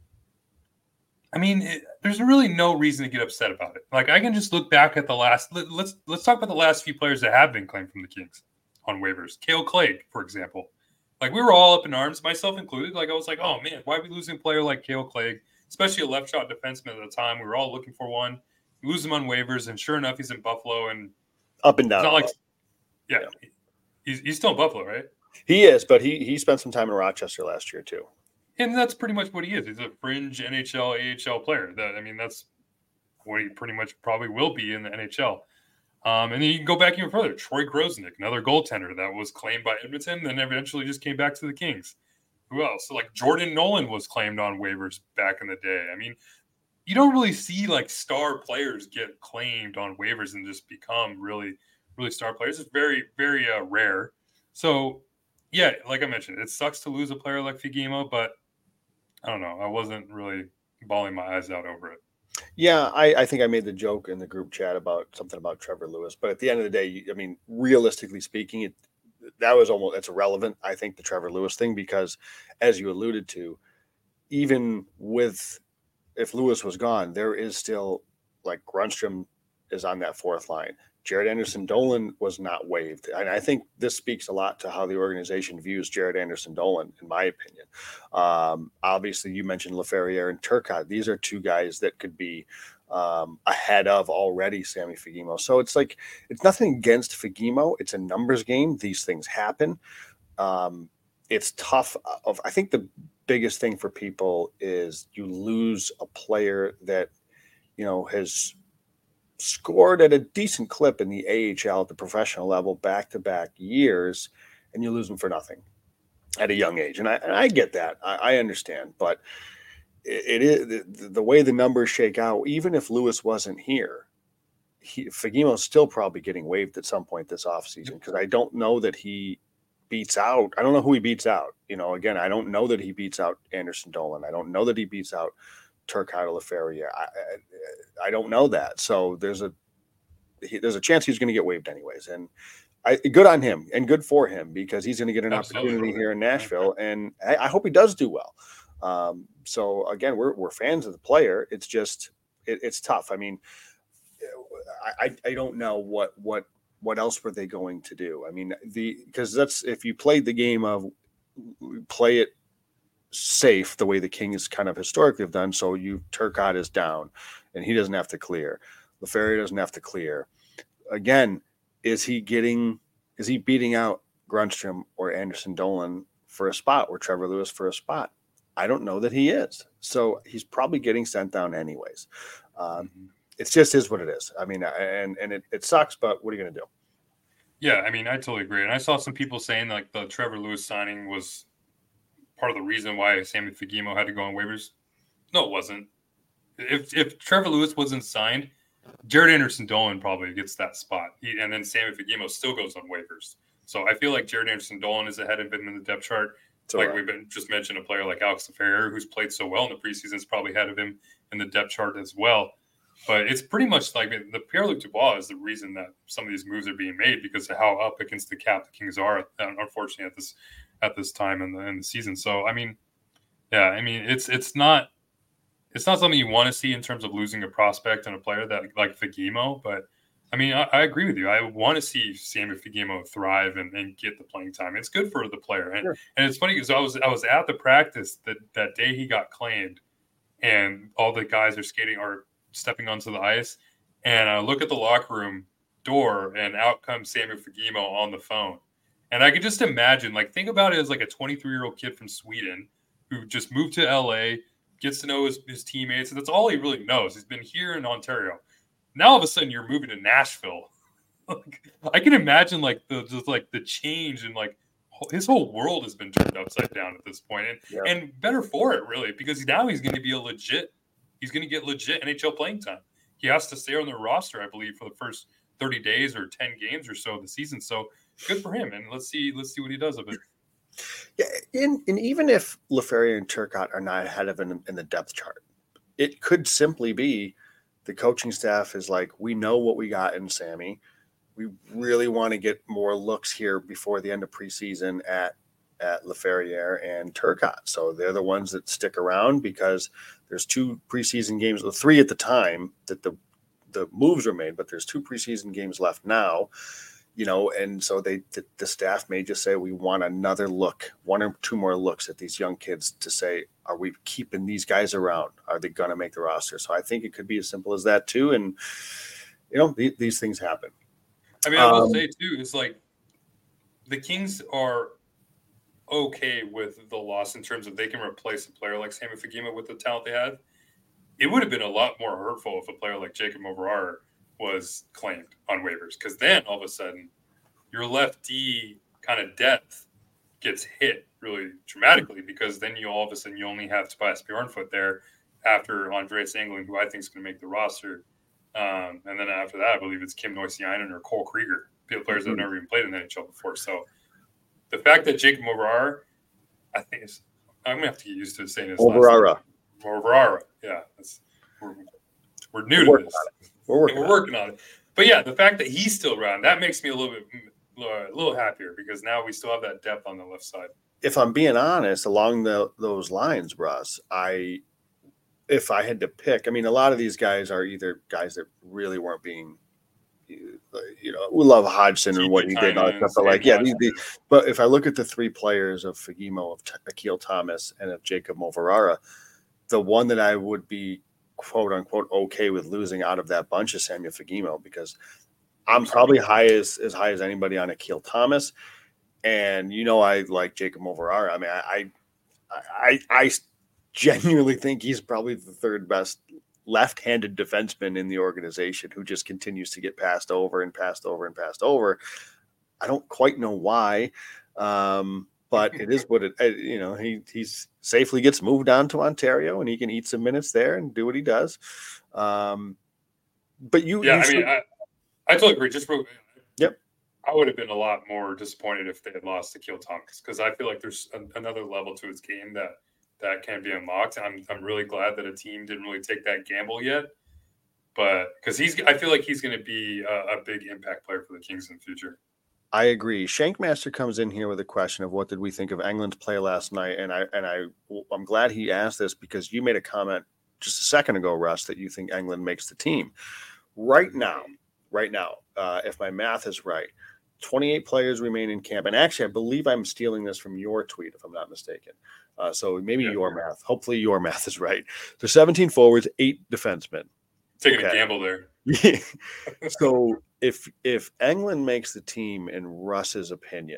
Speaker 2: I mean, there's really no reason to get upset about it. Like I can just look back at the last. Let's talk about the last few players that have been claimed from the Kings on waivers. Cale Clegg, for example. Like we were all up in arms, myself included. Like I was like, oh man, why are we losing a player like Cale Clegg, especially a left shot defenseman at the time? We were all looking for one. You lose him on waivers, and sure enough, he's in Buffalo and
Speaker 1: up and down.
Speaker 2: It's not like, yeah. He's still in Buffalo, right?
Speaker 1: He is, but he spent some time in Rochester last year too.
Speaker 2: And that's pretty much what he is. He's a fringe NHL, AHL player. That's what he pretty much probably will be in the NHL. And then you can go back even further. Troy Grosenick, another goaltender that was claimed by Edmonton, then eventually just came back to the Kings. Who else? So like Jordan Nolan was claimed on waivers back in the day. I mean, you don't really see like star players get claimed on waivers and just become really, really star players. It's very, very rare. So, yeah, like I mentioned, it sucks to lose a player like Fagemo, but I don't know. I wasn't really bawling my eyes out over it.
Speaker 1: Yeah, I think I made the joke in the group chat about something about Trevor Lewis, but at the end of the day, I mean, realistically speaking, that's irrelevant. I think the Trevor Lewis thing, because as you alluded to, even if Lewis was gone, there is still like Grundstrom is on that fourth line. Jared Anderson-Dolan was not waived. And I think this speaks a lot to how the organization views Jared Anderson-Dolan, in my opinion. Obviously, you mentioned Laferriere and Turcotte. These are two guys that could be ahead of already Sammy Fagemo. So it's like, it's nothing against Fagemo. It's a numbers game. These things happen. It's tough. I think the biggest thing for people is you lose a player that, has scored at a decent clip in the AHL at the professional level back-to-back years, and you lose them for nothing at a young age. And I get that. I understand. But it is the way the numbers shake out. Even if Lewis wasn't here, Fagemo's still probably getting waived at some point this offseason, because I don't know that he beats out. I don't know who he beats out. Again, I don't know that he beats out Anderson-Dolan. I don't know that he beats out Turcotte or Laferriere. I don't know that. So there's a chance he's going to get waived anyways. And good on him and good for him, because he's going to get an opportunity here in Nashville. And I hope he does do well. So again, we're fans of the player. It's just, it's tough. I mean, I don't know what else were they going to do? I mean, because that's, if you played the game of play it safe the way the Kings kind of historically have done. So Turcotte is down and he doesn't have to clear. Laferriere doesn't have to clear. Again, is he beating out Grundstrom or Anderson-Dolan for a spot, or Trevor Lewis for a spot? I don't know that he is. So he's probably getting sent down anyways. It's just is what it is. I mean, and it sucks, but what are you going to do?
Speaker 2: Yeah, I mean, I totally agree. And I saw some people saying like the Trevor Lewis signing was part of the reason why Sammy Fagemo had to go on waivers. No, it wasn't. If Trevor Lewis wasn't signed, Jared Anderson-Dolan probably gets that spot. And then Sammy Fagemo still goes on waivers. So I feel like Jared Anderson-Dolan is ahead of him in the depth chart. We've just mentioned, a player like Alex Laferriere, who's played so well in the preseason, is probably ahead of him in the depth chart as well. But it's pretty much like the Pierre-Luc Dubois is the reason that some of these moves are being made, because of how up against the cap the Kings are, unfortunately, at this time in the season. So, I mean, yeah, I mean, it's not something you want to see in terms of losing a prospect and a player that like Fagemo. But I mean, I agree with you. I want to see Sammy Fagemo thrive and get the playing time. It's good for the player. And,
Speaker 1: sure.
Speaker 2: And it's funny because I was at the practice that day he got claimed, and all the guys are stepping onto the ice, and I look at the locker room door, and out comes Sammy Fagemo on the phone. And I could just imagine, like, think about it as like a 23-year-old kid from Sweden who just moved to LA, gets to know his teammates, and that's all he really knows. He's been here in Ontario. Now all of a sudden you're moving to Nashville. I can imagine like the change and like his whole world has been turned upside down at this point, and better for it really, because now he's going to get legit NHL playing time. He has to stay on the roster, I believe, for the first 30 days or 10 games or so of the season. So good for him, and let's see what he does of it.
Speaker 1: Yeah, and even if Laferriere and Turcotte are not ahead of him in the depth chart, it could simply be the coaching staff is like, we know what we got in Sammy. We really want to get more looks here before the end of preseason at Laferriere and Turcotte. So they're the ones that stick around because there's 2 preseason games, 3 at the time that the moves were made, but there's 2 preseason games left now, and so the staff may just say, we want another look, 1 or 2 more looks at these young kids to say, are we keeping these guys around? Are they going to make the roster? So I think it could be as simple as that too. And, these things happen.
Speaker 2: I mean, I will say too, it's like the Kings are okay with the loss in terms of they can replace a player like Sammy Fagemo with the talent they had. It would have been a lot more hurtful if a player like Jacob Moverare was claimed on waivers, because then all of a sudden your left D kind of depth gets hit really dramatically, because then you all of a sudden you only have Tobias Bjornfot there after Andreas Englund, who I think is going to make the roster. And then after that, I believe it's Kim Noisiainen or Cole Krieger, players that have never even played in the NHL before. So the fact that Jacob Moverare, I think I'm going to have to get used to saying his
Speaker 1: Moverare.
Speaker 2: Moverare. Yeah. We're new to this. We're working on it. But yeah, the fact that he's still around, that makes me a little happier, because now we still have that depth on the left side.
Speaker 1: If I'm being honest, along those lines, Russ, if I had to pick, I mean, a lot of these guys are either guys that really weren't being, we love Hodgson and what he did, and all that stuff, but like, but if I look at the 3 players of Fagemo, of Akil Thomas, and of Jacob Moverare, the one that I would be quote unquote okay with losing out of that bunch is Samuel Fagemo, because I'm probably as high as anybody on Akil Thomas, and I like Jacob Moverare. I mean, I genuinely think he's probably the 3rd best left-handed defenseman in the organization, who just continues to get passed over and passed over and passed over. I don't quite know why, but it is what he's safely gets moved on to Ontario, and he can eat some minutes there and do what he does. But
Speaker 2: I totally agree.
Speaker 1: Yep.
Speaker 2: I would have been a lot more disappointed if they had lost to Akil Thomas, because I feel like there's another level to his game that can be unlocked. I'm really glad that a team didn't really take that gamble yet, but because I feel like he's going to be a big impact player for the Kings in the future.
Speaker 1: I agree. Shankmaster comes in here with a question of what did we think of Englund's play last night, and I'm glad he asked this, because you made a comment just a second ago, Russ, that you think Englund makes the team. Right now, if my math is right, 28 players remain in camp. And actually, I believe I'm stealing this from your tweet, if I'm not mistaken. So maybe your math. Hopefully your math is right. So 17 forwards, 8 defensemen.
Speaker 2: Taking a gamble there.
Speaker 1: Yeah. So if Englund makes the team, in Russ's opinion,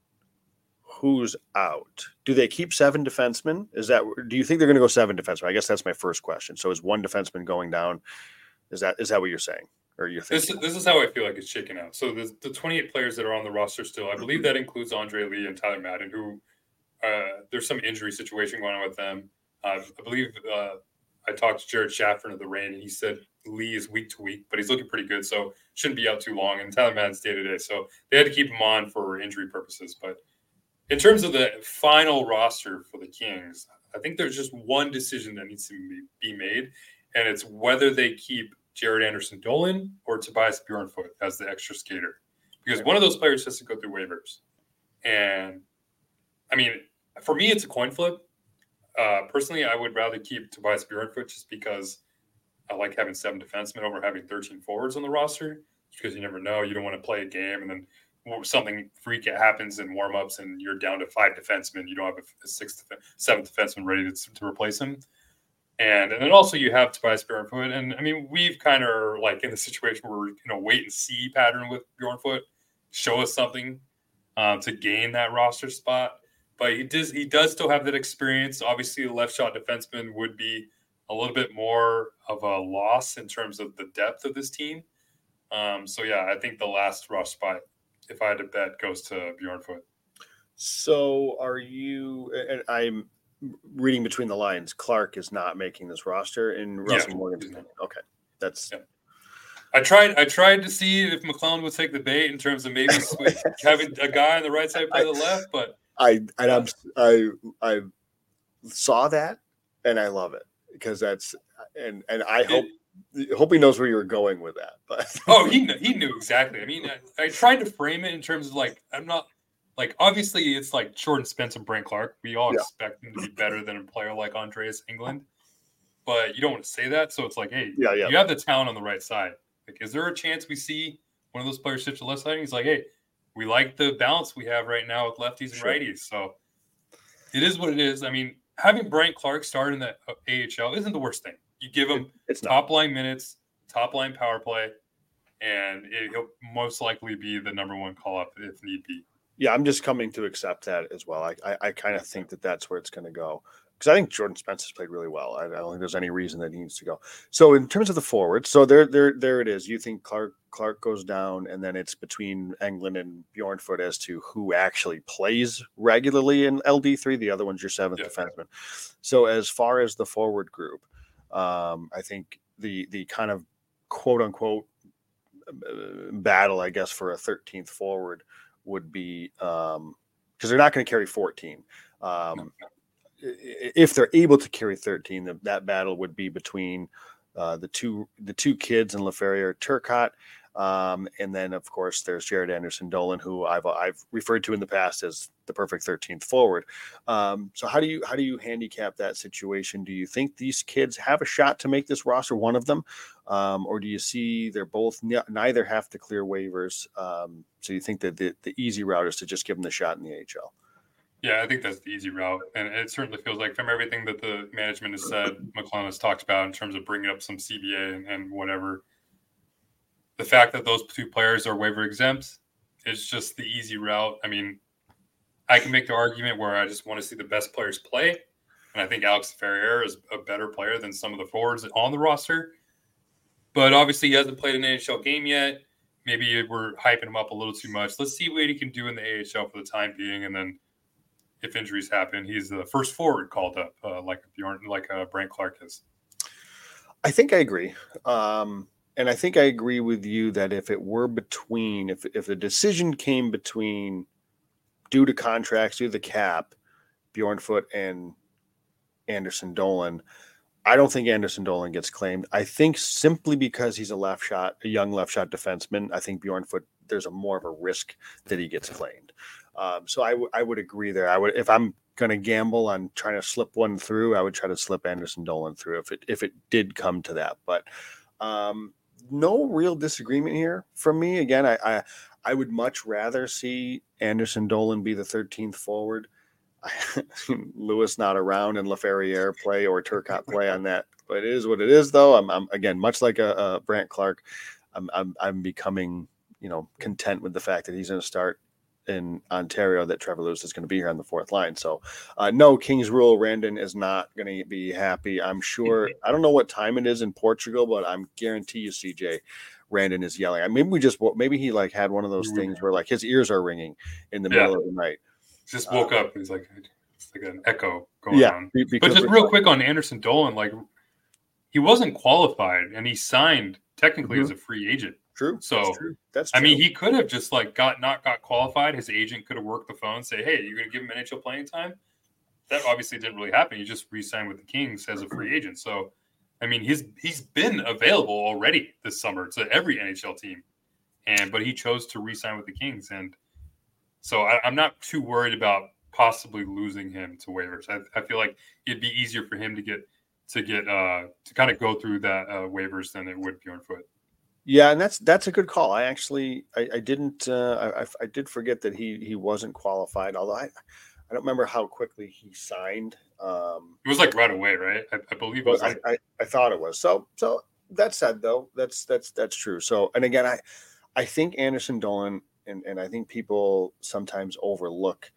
Speaker 1: who's out? Do they keep 7 defensemen? Do you think they're going to go 7 defensemen? I guess that's my first question. So is 1 defenseman going down? Is that what you're saying? Or you're thinking?
Speaker 2: This is how I feel like it's shaking out. So the 28 players that are on the roster still, I believe that includes Andre Lee and Tyler Madden, who there's some injury situation going on with them. I believe I talked to Jared Shaffern of the Reign, and he said Lee is week to week, but he's looking pretty good, so shouldn't be out too long. And Tyler Madden's day to day, so they had to keep him on for injury purposes. But in terms of the final roster for the Kings, I think there's just one decision that needs to be made, and it's whether they keep Jared Anderson Dolan or Tobias Bjornfot as the extra skater, because one of those players has to go through waivers. And I mean, for me, it's a coin flip. Personally, I would rather keep Tobias Bjornfot, just because I like having 7 defensemen over having 13 forwards on the roster, because you never know. You don't want to play a game and then something freak happens in warmups and you're down to 5 defensemen. You don't have a 7th defenseman ready to replace him. And then also you have Tobias Bjornfot. And I mean, we've kind of like in the situation where we're wait and see pattern with Bjornfot, show us something. to gain that roster spot. But he does still have that experience. Obviously, the left shot defenseman would be a little bit more of a loss in terms of the depth of this team. So yeah, I think the last roster spot, if I had to bet, goes to Bjorn Foot.
Speaker 1: So are you? And I'm reading between the lines. Clark is not making this roster in Russell Morgan's opinion. Okay, that's. Yeah.
Speaker 2: I tried to see if McLellan would take the bait in terms of maybe having a guy on the right side play the left, but
Speaker 1: I saw that and I love it because that's and I hope he knows where you're going with that. But
Speaker 2: he knew exactly. I mean, I tried to frame it in terms of like I'm not. Like, obviously, it's like Jordan Spence and Brent Clark. We all expect them to be better than a player like Andreas Englund. But you don't want to say that. So it's like, hey, you have the talent on the right side. Like, is there a chance we see one of those players switch to left side? And he's like, hey, we like the balance we have right now with lefties and righties. So it is what it is. I mean, having Brent Clark start in the AHL isn't the worst thing. You give him top-line minutes, top-line power play, and he'll most likely be the number one call-up if need be.
Speaker 1: Yeah, I'm just coming to accept that as well. I kind of think that that's where it's going to go because I think Jordan Spence has played really well. I don't think there's any reason that he needs to go. So in terms of the forwards, so there it is. You think Clark goes down, and then it's between Englund and Bjornfot as to who actually plays regularly in LD3. The other one's your seventh defenseman. So as far as the forward group, I think the kind of quote unquote battle, I guess, for a 13th forward would be because they're not going to carry 14. If they're able to carry 13, that battle would be between the two kids in Laferriere Turcotte. And then, of course, there's Jared Anderson Dolan, who I've referred to in the past as the perfect 13th forward. So how do you handicap that situation? Do you think these kids have a shot to make this roster, one of them, or do you see they're both neither have to clear waivers? So you think that the easy route is to just give them the shot in the AHL?
Speaker 2: Yeah, I think that's the easy route. And it certainly feels like from everything that the management has said, McLellan has talked about in terms of bringing up some CBA and whatever, the fact that those two players are waiver exempt is just the easy route. I mean, I can make the argument where I just want to see the best players play. And I think Alex Ferrier is a better player than some of the forwards on the roster. But obviously he hasn't played an NHL game yet. Maybe we're hyping him up a little too much. Let's see what he can do in the AHL for the time being. And then if injuries happen, he's the first forward called up, like Brent Clark is.
Speaker 1: I think I agree. And I think I agree with you that if it were between, if the decision came between due to contracts, due to the cap, Bjornfot and Anderson Dolan, I don't think Anderson Dolan gets claimed. I think simply because he's a young left shot defenseman, I think Bjornfot, there's more of a risk that he gets claimed. So I would agree there. If I'm going to gamble on trying to slip one through, I would try to slip Anderson Dolan through if it did come to that. But no real disagreement here from me. Again, I would much rather see Anderson Dolan be the 13th forward. Lewis not around and Laferriere play or Turcotte play on that. But it is what it is, though. I'm again, much like a Brent Clark, I'm becoming content with the fact that he's going to start in Ontario, that Trevor Lewis is going to be here on the fourth line. So no, King's Rule, Randon is not going to be happy. I'm sure. I don't know what time it is in Portugal, but I'm guarantee you, CJ, Randon is yelling. Maybe he like had one of those things where like his ears are ringing in the middle of the night.
Speaker 2: Just woke up. He's like, it's like an echo going on. But just real quick on Anderson Dolan, like he wasn't qualified and he signed technically as a free agent.
Speaker 1: True.
Speaker 2: So
Speaker 1: that's true.
Speaker 2: I mean, he could have just like got qualified. His agent could have worked the phone and say, "Hey, you're going to give him NHL playing time." That obviously didn't really happen. He just re-signed with the Kings as a free agent. So, I mean, he's been available already this summer to every NHL team, but he chose to re-sign with the Kings, and so I'm not too worried about possibly losing him to waivers. I feel like it'd be easier for him to kind of go through that waivers than it would Bjornfot.
Speaker 1: Yeah, and that's a good call. I did forget that he wasn't qualified, although I don't remember how quickly he signed.
Speaker 2: It was like right away, right? I believe it was.
Speaker 1: I thought it was. So that said, though, that's true. So, and again, I think Anderson Dolan and I think people sometimes overlook.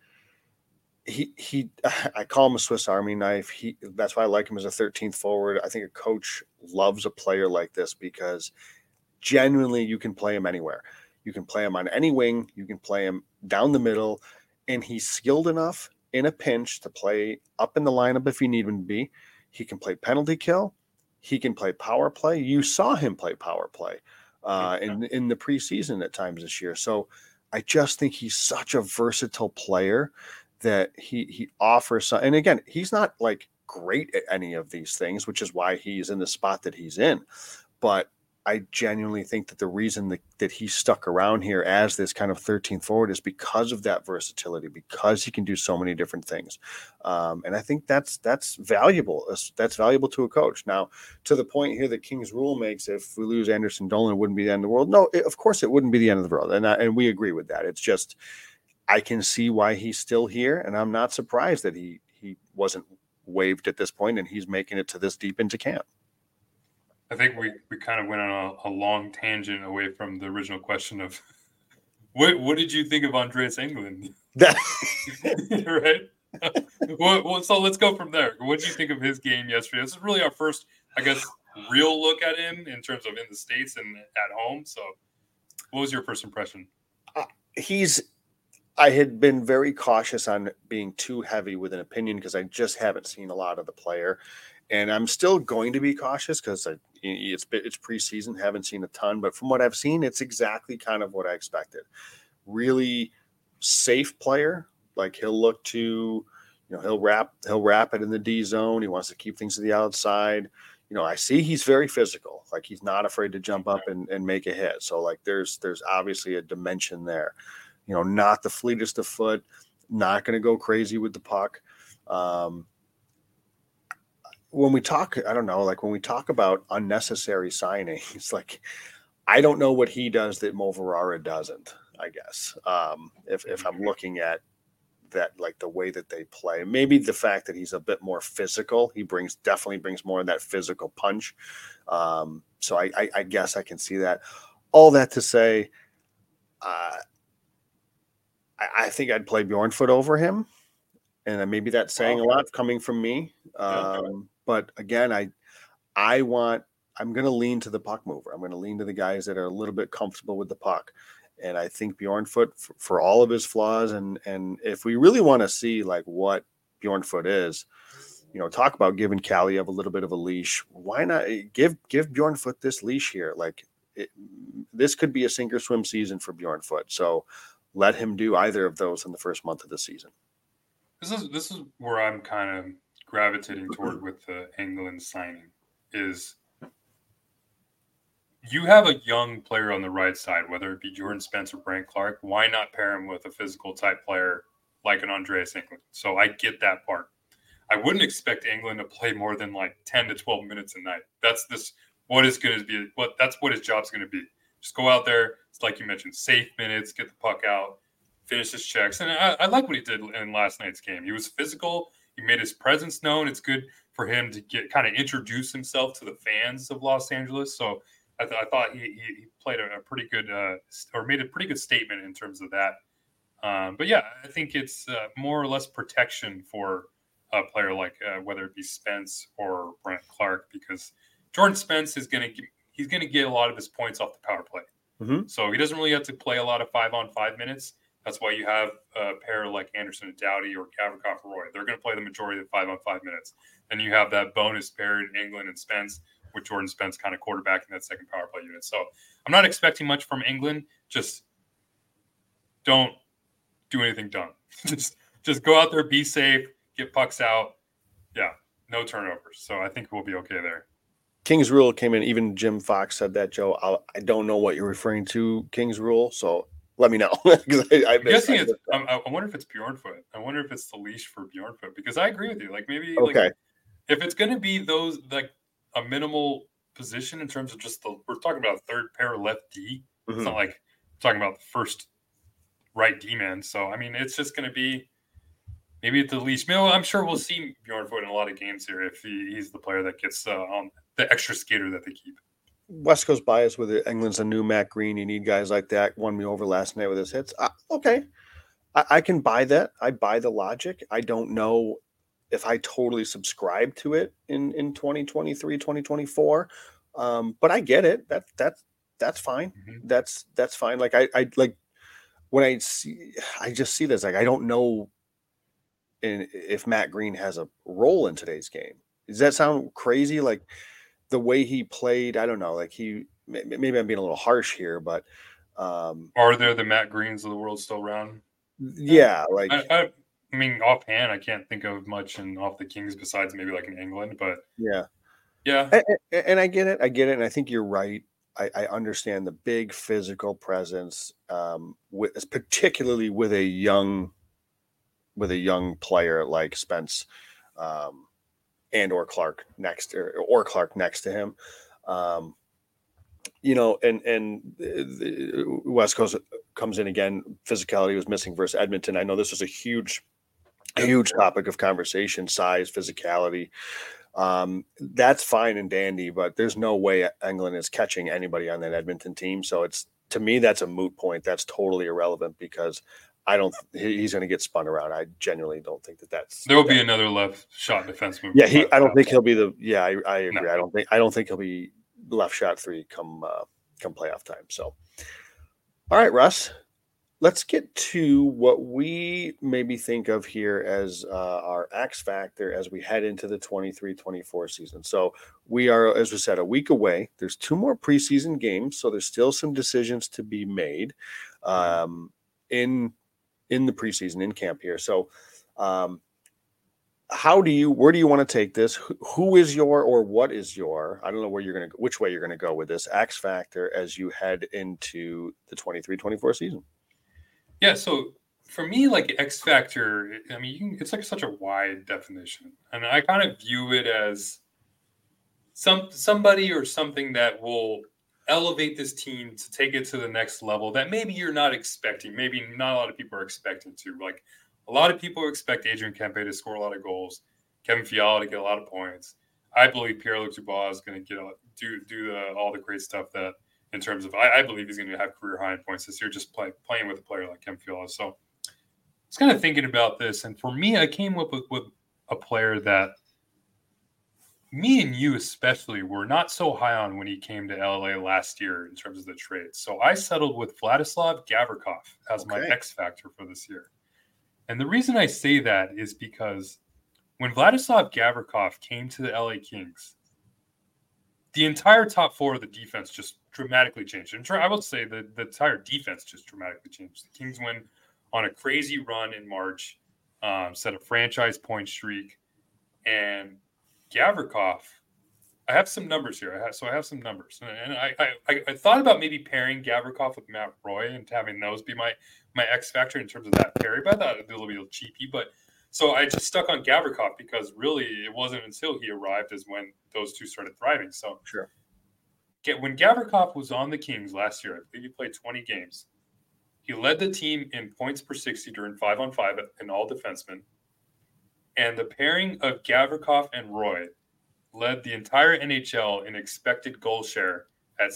Speaker 1: I call him a Swiss Army knife. That's why I like him as a 13th forward. I think a coach loves a player like this because genuinely you can play him anywhere. You can play him on any wing. You can play him down the middle, and he's skilled enough in a pinch to play up in the lineup if you need him to be. He can play penalty kill. He can play power play. You saw him play power play in the preseason at times this year. So I just think he's such a versatile player that he offers some, and again, he's not like great at any of these things, which is why he's in the spot that he's in. But I genuinely think that the reason that he stuck around here as this kind of 13th forward is because of that versatility, because he can do so many different things. And I think that's valuable. That's valuable to a coach. Now, to the point here that King's Rule makes, if we lose Anderson Dolan, it wouldn't be the end of the world. No, of course it wouldn't be the end of the world. And we agree with that. It's just, I can see why he's still here. And I'm not surprised that he wasn't waived at this point and he's making it to this deep into camp.
Speaker 2: I think we kind of went on a long tangent away from the original question of what did you think of Andreas Englund? Right? Well, so let's go from there. What did you think of his game yesterday? This is really our first, I guess, real look at him in terms of in the States and at home. So what was your first impression?
Speaker 1: I had been very cautious on being too heavy with an opinion because I just haven't seen a lot of the player. And I'm still going to be cautious because it's preseason, haven't seen a ton. But from what I've seen, it's exactly kind of what I expected. Really safe player. Like he'll look to, he'll wrap it in the D zone. He wants to keep things to the outside. I see he's very physical. Like he's not afraid to jump up and make a hit. So like there's obviously a dimension there. Not the fleetest of foot, not going to go crazy with the puck. When we talk, I don't know, like when we talk about unnecessary signings, like I don't know what he does that Mo Verara doesn't, I guess. If I'm looking at that, like the way that they play, maybe the fact that he's a bit more physical, he definitely brings more of that physical punch. So I guess I can see that. All that to say, I think I'd play Bjornfot over him. And maybe that's saying a lot coming from me. But again, I'm going to lean to the puck mover. I'm going to lean to the guys that are a little bit comfortable with the puck. And I think Bjornfot, for all of his flaws, and if we really want to see like what Bjornfot is, talk about giving Kaliyev a little bit of a leash. Why not give Bjornfot this leash here? Like this could be a sink or swim season for Bjornfot. So let him do either of those in the first month of the season.
Speaker 2: This is where I'm kind of gravitating toward with the Englund signing is you have a young player on the right side, whether it be Jordan Spence or Brandt Clarke. Why not pair him with a physical type player like an Andreas Englund? So I get that part. I wouldn't expect Englund to play more than like 10 to 12 minutes a night. That's what is going to be. That's what his job's going to be. Just go out there. It's like you mentioned, safe minutes, get the puck out, finish his checks. And I like what he did in last night's game. He was physical. He made his presence known. It's good for him to kind of introduce himself to the fans of Los Angeles. So I thought he played a pretty good or made a pretty good statement in terms of that. But yeah, I think it's more or less protection for a player like whether it be Spence or Brandt Clarke, because Jordan Spence is he's going to get a lot of his points off the power play.
Speaker 1: Mm-hmm.
Speaker 2: So he doesn't really have to play a lot of 5-on-5 minutes. That's why you have a pair like Anderson and Doughty or Gavrikov and Roy. They're going to play the majority of the 5-on-5 minutes. Then you have that bonus pair in Englund and Spence, with Jordan Spence kind of quarterbacking that second power play unit. So I'm not expecting much from Englund. Just don't do anything dumb. just go out there, be safe, get pucks out. Yeah, no turnovers. So I think we'll be okay there.
Speaker 1: King's Rule came in. Even Jim Fox said that, Joe. I don't know what you're referring to, King's Rule. So let me know.
Speaker 2: I'm guessing I wonder if it's Bjornfot. I wonder if it's the leash for Bjornfot, because I agree with you. Like maybe like, if it's going to be those like a minimal position in terms of just we're talking about a third pair left D. Mm-hmm. It's not like we're talking about the first right D man. So I mean, it's just going to be maybe at the least. I'm sure we'll see Bjornfot in a lot of games here if he's the player that gets on the extra skater that they keep.
Speaker 1: West Coast bias with it. England's a new Matt Green. You need guys like that. Won me over last night with his hits. Okay. I can buy that. I buy the logic. I don't know if I totally subscribe to it in 2023, 2024. But I get it. That's fine.
Speaker 2: Mm-hmm.
Speaker 1: That's fine. Like I like when I just see this, like, I don't know if Matt Green has a role in today's game. Does that sound crazy? Like the way he played, I don't know. Like maybe I'm being a little harsh here, but
Speaker 2: are there the Matt Greens of the world still around?
Speaker 1: Yeah, like
Speaker 2: I mean, offhand, I can't think of much off the Kings besides maybe like in England, but
Speaker 1: yeah.
Speaker 2: And
Speaker 1: I get it, and I think you're right. I understand the big physical presence, particularly with a young player like Spence, and/or Clark next, or Clark next to him. And the West Coast comes in again. Physicality was missing versus Edmonton. I know this was a huge topic of conversation. Size, physicality. That's fine and dandy, but there's no way England is catching anybody on that Edmonton team. So to me, that's a moot point. That's totally irrelevant because he's going to get spun around. I genuinely don't think that's.
Speaker 2: There will be another left shot defenseman.
Speaker 1: Yeah, I don't think he'll be the. Yeah, I agree. No. I don't think he'll be left shot 3 come playoff time. So, all right, Russ, let's get to what we maybe think of here as our X factor as we head into the 23-24 season. So we are, as we said, a week away. There's 2 more preseason games, so there's still some decisions to be made in the preseason, in camp here. So where do you want to take this? Who is your, or what is your, I don't know which way you're going to go with this X factor as you head into the 23-24 season?
Speaker 2: Yeah, so for me, like X factor, I mean, it's like such a wide definition, and I kind of view it as somebody or something that will elevate this team to take it to the next level that maybe you're not expecting. Maybe not a lot of people are expecting to. Like a lot of people expect Adrian Kempe to score a lot of goals, Kevin Fiala to get a lot of points. I believe Pierre-Luc Dubois is going to do all the great stuff that. In terms of, I believe he's going to have career high in points this year, just playing with a player like Kevin Fiala. So I was kind of thinking about this. And for me, I came up with a player that me and you especially were not so high on when he came to LA last year in terms of the trade. So I settled with Vladislav Gavrikov as my X factor for this year. And the reason I say that is because when Vladislav Gavrikov came to the LA Kings, the entire top 4 of the defense just dramatically changed. And I will say the entire defense just dramatically changed. The Kings went on a crazy run in March, set a franchise point streak. And Gavrikov, I have some numbers here. I have some numbers. And I thought about maybe pairing Gavrikov with Matt Roy and having those be my X factor in terms of that pairing. But I thought it would be a little cheapy. But so I just stuck on Gavrikov because really it wasn't until he arrived as when those two started thriving. So
Speaker 1: sure.
Speaker 2: When Gavrikov was on the Kings last year, I believe he played 20 games. He led the team in points per 60 during 5-on-5 in all defensemen. And the pairing of Gavrikov and Roy led the entire NHL in expected goal share at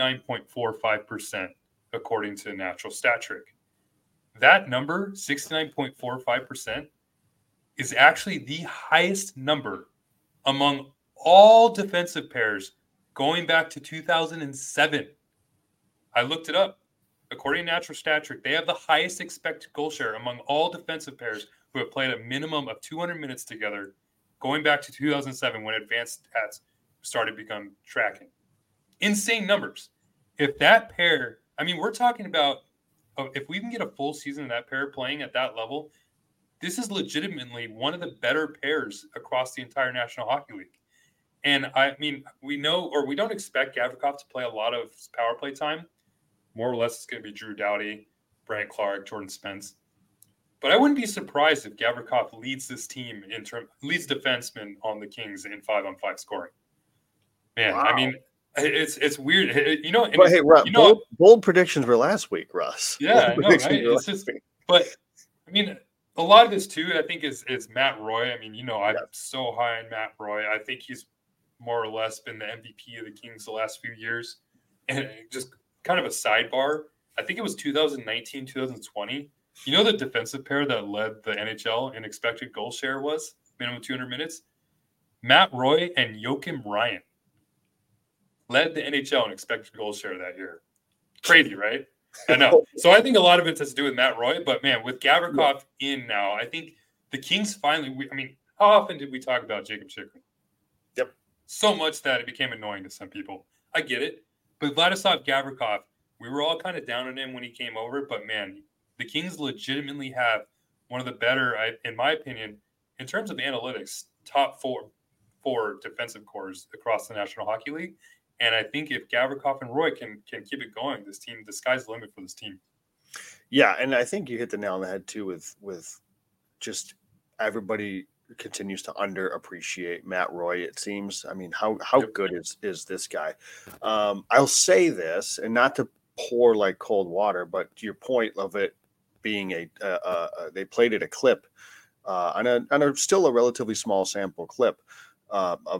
Speaker 2: 69.45%, according to Natural Stat Trick. That number, 69.45%, is actually the highest number among all defensive pairs going back to 2007. I looked it up. According to Natural Stat Trick, they have the highest expected goal share among all defensive pairs who have played a minimum of 200 minutes together going back to 2007 when advanced stats started become tracking. Insane numbers. If that pair, I mean, we're talking about if we can get a full season of that pair playing at that level, this is legitimately one of the better pairs across the entire National Hockey League. And I mean, we know, or we don't expect Gavrikov to play a lot of power play time. More or less, it's going to be Drew Doughty, Brandt Clark, Jordan Spence. But I wouldn't be surprised if Gavrikov leads this team leads defensemen on the Kings in 5-on-5 scoring. Man, wow. I mean, it's weird, you know.
Speaker 1: But hey, Russ, bold predictions were last week, Russ.
Speaker 2: Yeah, I know, right? It's just, but I mean, a lot of this too, I think, is Matt Roy. I mean, you know, I'm so high on Matt Roy. I think he's more or less been the MVP of the Kings the last few years. And just kind of a sidebar, I think it was 2019, 2020. You know the defensive pair that led the NHL in expected goal share was minimum 200 minutes? Matt Roy and Joakim Ryan led the NHL in expected goal share that year. Crazy, right? I know. So I think a lot of it has to do with Matt Roy, but man, with Gavrikov in now, I think the Kings finally. How often did we talk about Jacob Chychrun?
Speaker 1: Yep.
Speaker 2: So much that it became annoying to some people. I get it, but Vladislav Gavrikov, we were all kind of down on him when he came over, but man, the Kings legitimately have one of the better, in my opinion, in terms of analytics, top four defensive cores across the National Hockey League. And I think if Gavrikov and Roy can keep it going, this team, the sky's the limit for this team.
Speaker 1: Yeah, and I think you hit the nail on the head too with just everybody continues to underappreciate Matt Roy, it seems. I mean, how good is this guy? I'll say this, and not to pour like cold water, but to your point of it being they played it a clip on a still a relatively small sample clip. Of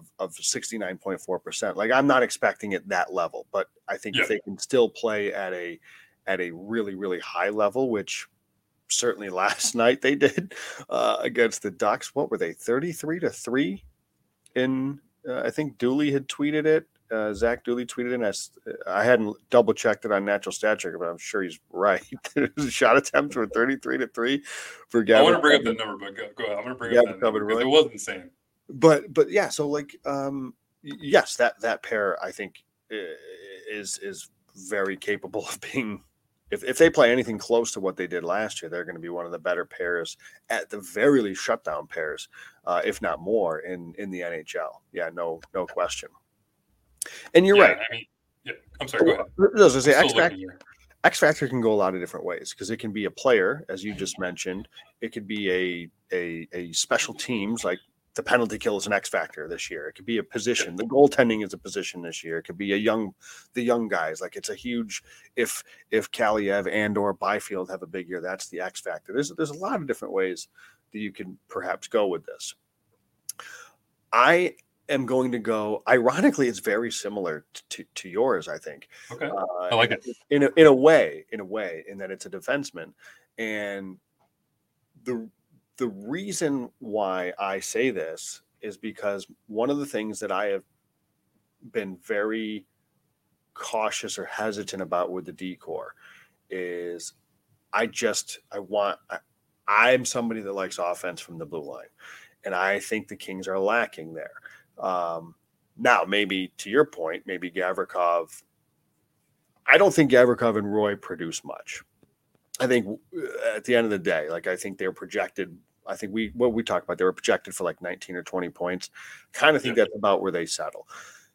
Speaker 1: 69.4%. Like, I'm not expecting it that level, but I think if they can still play at a really, really high level, which certainly last night they did against the Ducks. What were they, 33-3 in I think Dooley had tweeted it. Zach Dooley tweeted it. I hadn't double checked it on Natural Stat Checker, but I'm sure he's right. Shot attempts were 33-3 for Gavrikov.
Speaker 2: I want to bring up that number, but go ahead. I'm going to bring up that number because it was insane.
Speaker 1: But yeah, so like yes, that pair I think is very capable of being, if they play anything close to what they did last year, they're going to be one of the better pairs, at the very least shutdown pairs, if not more in the NHL. Yeah, no question. And you're right.
Speaker 2: I mean, I'm sorry. Go ahead.
Speaker 1: I was going to say X Factor can go a lot of different ways, because it can be a player, as you just mentioned. It could be a special teams, like the penalty kill is an X factor this year. It could be a position. The goaltending is a position this year. It could be the young guys. Like, it's a huge, if Kaliev and or Byfield have a big year, that's the X factor. There's a lot of different ways that you can perhaps go with this. I am going to go, ironically, it's very similar to yours, I think.
Speaker 2: Okay. I like it.
Speaker 1: In a way, in that it's a defenseman. And the reason why I say this is because one of the things that I have been very cautious or hesitant about with the D-Corps is I'm somebody that likes offense from the blue line, and I think the Kings are lacking there. Now, maybe to your point, maybe Gavrikov, I don't think Gavrikov and Roy produce much. I think at the end of the day, like, I think they're projected. I think we talked about, they were projected for like 19 or 20 points. Kind of think that's about where they settle.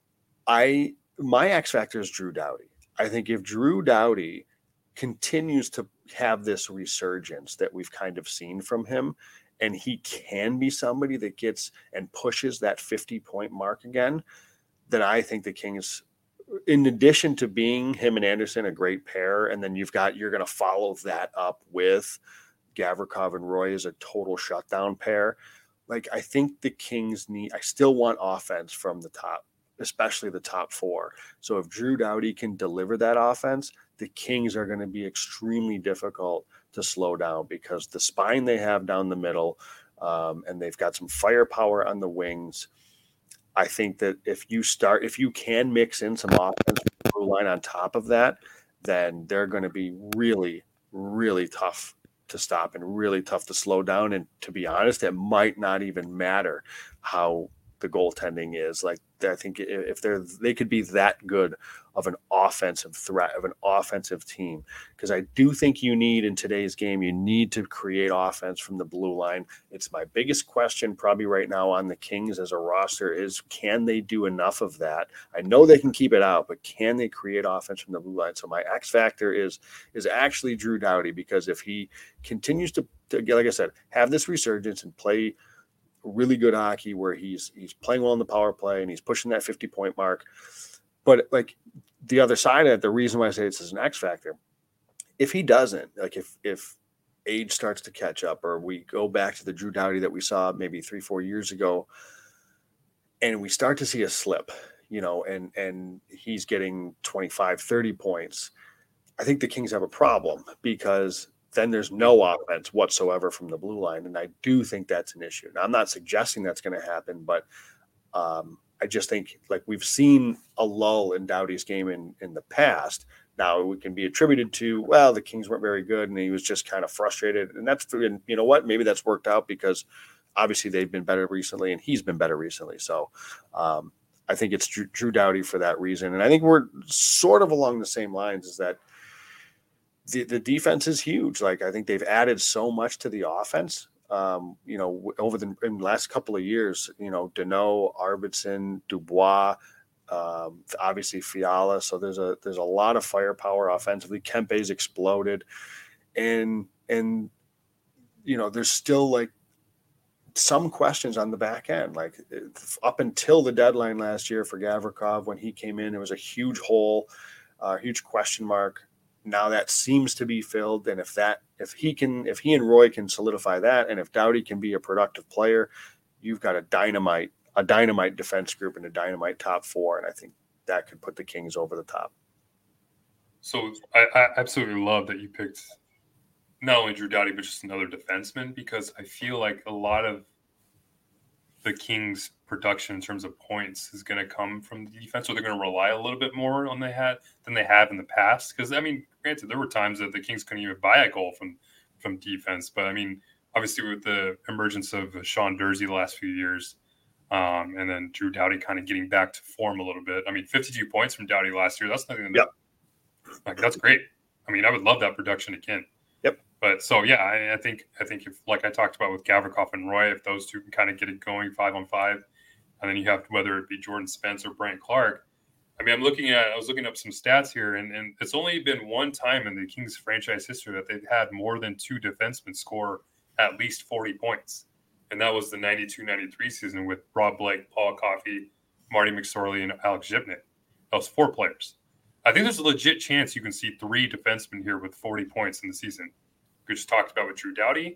Speaker 1: My X factor is Drew Doughty. I think if Drew Doughty continues to have this resurgence that we've kind of seen from him, and he can be somebody that gets and pushes that 50-point mark again, then I think the Kings, in addition to being him and Anderson a great pair, and then you're going to follow that up with Gavrikov and Roy as a total shutdown pair. Like, I think the Kings I still want offense from the top, especially the top four. So if Drew Doughty can deliver that offense, the Kings are going to be extremely difficult to slow down, because the spine they have down the middle, and they've got some firepower on the wings. I think that if you can mix in some offense blue line on top of that, then they're going to be really, really tough to stop and really tough to slow down. And to be honest, it might not even matter how the goaltending is. Like, I think if they could be that good of an offensive threat, of an offensive team, because I do think you need, in today's game, you need to create offense from the blue line. It's my biggest question probably right now on the Kings as a roster is, can they do enough of that? I know they can keep it out, but can they create offense from the blue line? So my X factor is actually Drew Doughty, because if he continues to, like I said, have this resurgence and play really good hockey where he's playing well in the power play and he's pushing that 50-point mark. But like, the other side of it, the reason why I say this is an X factor, if he doesn't, like, if age starts to catch up, or we go back to the Drew Doughty that we saw maybe 3-4 years ago, and we start to see a slip, and he's getting 25, 30 points, I think the Kings have a problem, because then there's no offense whatsoever from the blue line. And I do think that's an issue. Now, I'm not suggesting that's going to happen, but I just think, like, we've seen a lull in Doughty's game in the past. Now, it can be attributed to, well, the Kings weren't very good and he was just kind of frustrated. And you know what? Maybe that's worked out because obviously they've been better recently and he's been better recently. So I think it's Drew Doughty for that reason. And I think we're sort of along the same lines, is that the defense is huge. Like, I think they've added so much to the offense. In the last couple of years, Deneau, Arvidsson, Dubois, obviously Fiala. So there's a lot of firepower offensively. Kempe's exploded, and there's still like some questions on the back end. Like, up until the deadline last year for Gavrikov, when he came in, it was a huge hole, huge question mark. Now that seems to be filled, and if he and Roy can solidify that, and if Doughty can be a productive player, you've got a dynamite defense group and a dynamite top four, and I think that could put the Kings over the top.
Speaker 2: So I absolutely love that you picked not only Drew Doughty but just another defenseman, because I feel like a lot of the Kings' production in terms of points is going to come from the defense, or they're going to rely a little bit more on than they have in the past. Because, I mean, granted, there were times that the Kings couldn't even buy a goal from defense. But, I mean, obviously with the emergence of Sean Durzi the last few years, and then Drew Doughty kind of getting back to form a little bit. I mean, 52 points from Doughty last year, that's nothing to like, that's great. I mean, I would love that production again. But so, yeah, I think if, like I talked about with Gavrikov and Roy, if those two can kind of get it going 5-on-5, and then you have, whether it be Jordan Spence or Brant Clark. I mean, I was looking up some stats here, and it's only been one time in the Kings franchise history that they've had more than two defensemen score at least 40 points. And that was the 92-93 season with Rob Blake, Paul Coffey, Marty McSorley, and Alex Zhipnik. That was 4 players. I think there's a legit chance you can see 3 defensemen here with 40 points in the season. We just talked about with Drew Doughty.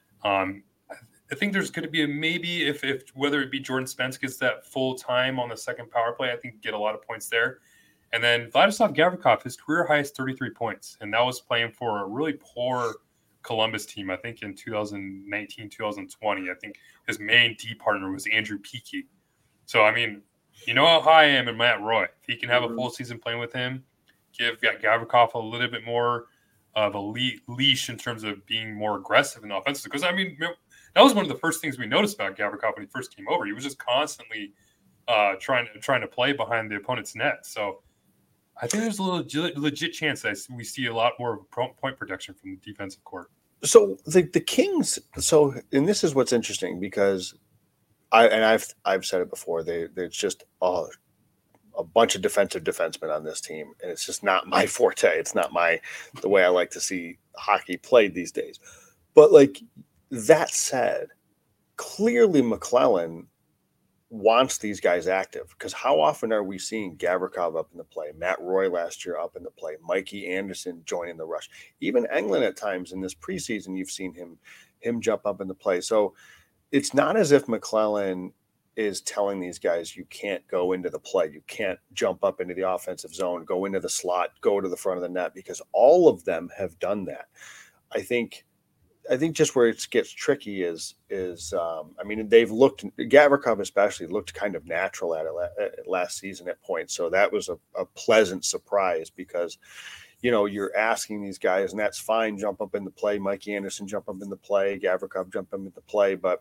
Speaker 2: I think there's going to be maybe if whether it be Jordan Spence gets that full time on the second power play, I think get a lot of points there. And then Vladislav Gavrikov, his career high is 33 points, and that was playing for a really poor Columbus team. I think in 2019, 2020, I think his main D partner was Andrew Peeke. So, I mean, you know how high I am in Matt Roy. If he can have a full season playing with him, give Gavrikov a little bit more of a leash in terms of being more aggressive in the offense. Because, I mean, that was one of the first things we noticed about Gavrikov when he first came over. He was just constantly trying to play behind the opponent's net. So I think there's a legit chance that we see a lot more of point production from the defensive court.
Speaker 1: So the Kings. So, and this is what's interesting, because I've said it before. There's just a bunch of defensive defensemen on this team, and it's just not my forte. It's not the way I like to see hockey played these days. But, like, that said, clearly McClellan wants these guys active, because how often are we seeing Gavrikov up in the play, Matt Roy last year up in the play, Mikey Anderson joining the rush, even Englund at times in this preseason, you've seen him jump up in the play. So it's not as if McClellan is telling these guys, you can't go into the play, you can't jump up into the offensive zone, go into the slot, go to the front of the net, because all of them have done that. I think just where it gets tricky is I mean, Gavrikov especially looked kind of natural at it last season at points. So that was a pleasant surprise, because, you're asking these guys, and that's fine, jump up in the play, Mikey Anderson jump up in the play, Gavrikov jump up in the play. But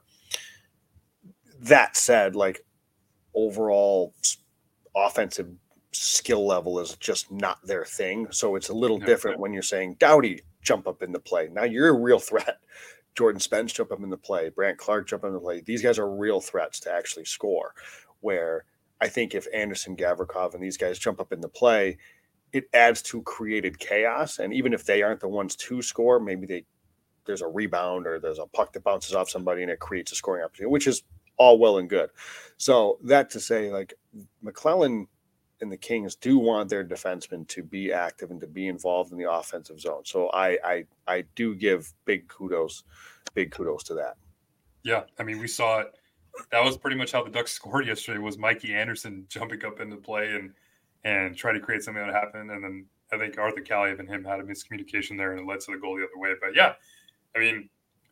Speaker 1: that said, like, overall offensive skill level is just not their thing. So it's a little different when you're saying Doughty jump up in the play. Now you're a real threat. Jordan Spence jump up in the play. Brant Clark jump up in the play. These guys are real threats to actually score. Where I think if Anderson, Gavrikov, and these guys jump up in the play, it adds to created chaos. And even if they aren't the ones to score, maybe there's a rebound or there's a puck that bounces off somebody and it creates a scoring opportunity, which is all well and good. So that to say, like, McClellan and the Kings do want their defensemen to be active and to be involved in the offensive zone. So I do give big kudos to that.
Speaker 2: Yeah, I mean, we saw it that was pretty much how the Ducks scored yesterday. Was Mikey Anderson jumping up into play and try to create something that happened, and then I think Arthur Kaliyev and him had a miscommunication there, and it led to the goal the other way. But yeah, I mean,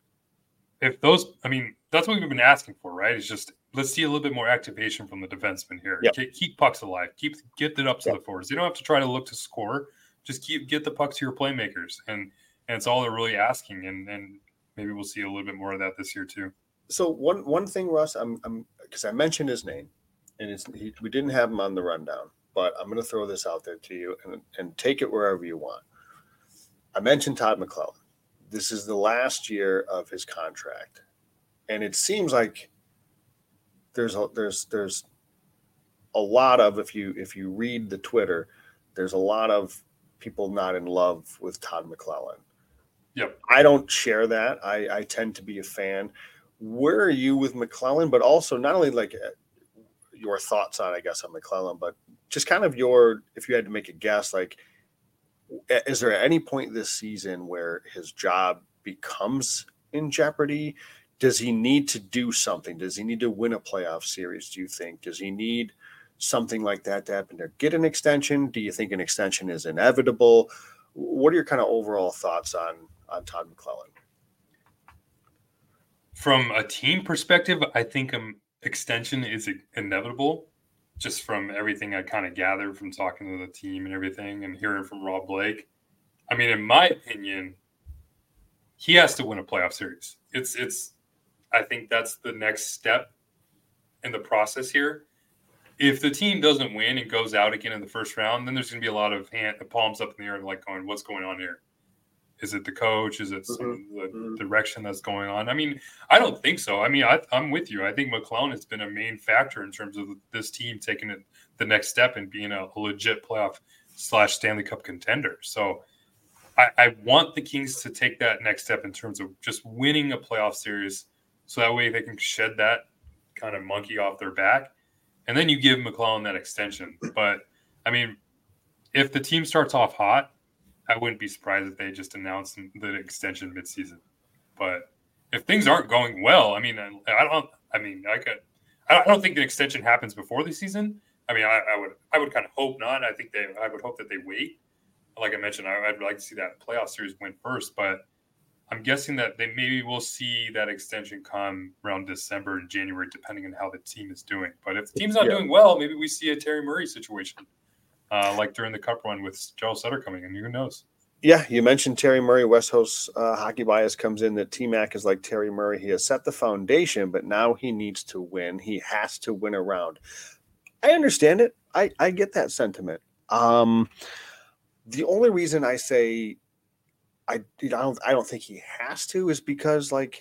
Speaker 2: that's what we've been asking for, right? It's just let's see a little bit more activation from the defensemen here.
Speaker 1: Yep.
Speaker 2: Keep pucks alive. Get it up to the forwards. You don't have to try to look to score. Just get the pucks to your playmakers, and it's all they're really asking. And maybe we'll see a little bit more of that this year too.
Speaker 1: So one thing, Russ, I'm because I mentioned his name, and we didn't have him on the rundown, but I'm going to throw this out there to you and take it wherever you want. I mentioned Todd McLellan. This is the last year of his contract, and it seems like there's a lot of if you read the Twitter, there's a lot of people not in love with Todd McLellan.
Speaker 2: Yep.
Speaker 1: I don't share that. I tend to be a fan. Where are you with McLellan? But also not only like your thoughts on, I guess, on McLellan, but just kind of if you had to make a guess, like, is there at any point this season where his job becomes in jeopardy? Does he need to do something? Does he need to win a playoff series, do you think? Does he need something like that to happen to get an extension? Do you think an extension is inevitable? What are your kind of overall thoughts on Todd McLellan?
Speaker 2: From a team perspective, I think extension is inevitable, just from everything I kind of gathered from talking to the team and everything and hearing from Rob Blake. I mean, in my opinion, he has to win a playoff series. I think that's the next step in the process here. If the team doesn't win and goes out again in the first round, then there's going to be a lot of palms up in the air, like going, what's going on here? Is it the coach? Is it the direction that's going on? I mean, I don't think so. I mean, I'm with you. I think McLellan has been a main factor in terms of this team taking it the next step and being a legit playoff / Stanley Cup contender. So I want the Kings to take that next step in terms of just winning a playoff series, so that way they can shed that kind of monkey off their back. And then you give McLellan that extension. But, I mean, if the team starts off hot, I wouldn't be surprised if they just announced the extension midseason. But if things aren't going well, I mean, I don't think an extension happens before the season. I mean, I would kind of hope not. I would hope that they wait. Like I mentioned, I'd like to see that playoff series win first, but I'm guessing that they maybe will see that extension come around December and January, depending on how the team is doing. But if the team's not doing well, maybe we see a Terry Murray situation. Like during the Cup run with Joel Sutter coming in. Who knows?
Speaker 1: Yeah, you mentioned Terry Murray. West Coast Hockey Bias comes in that T-Mac is like Terry Murray. He has set the foundation, but now he needs to win. He has to win a round. I understand it. I get that sentiment. The only reason I say I don't think he has to is because, like,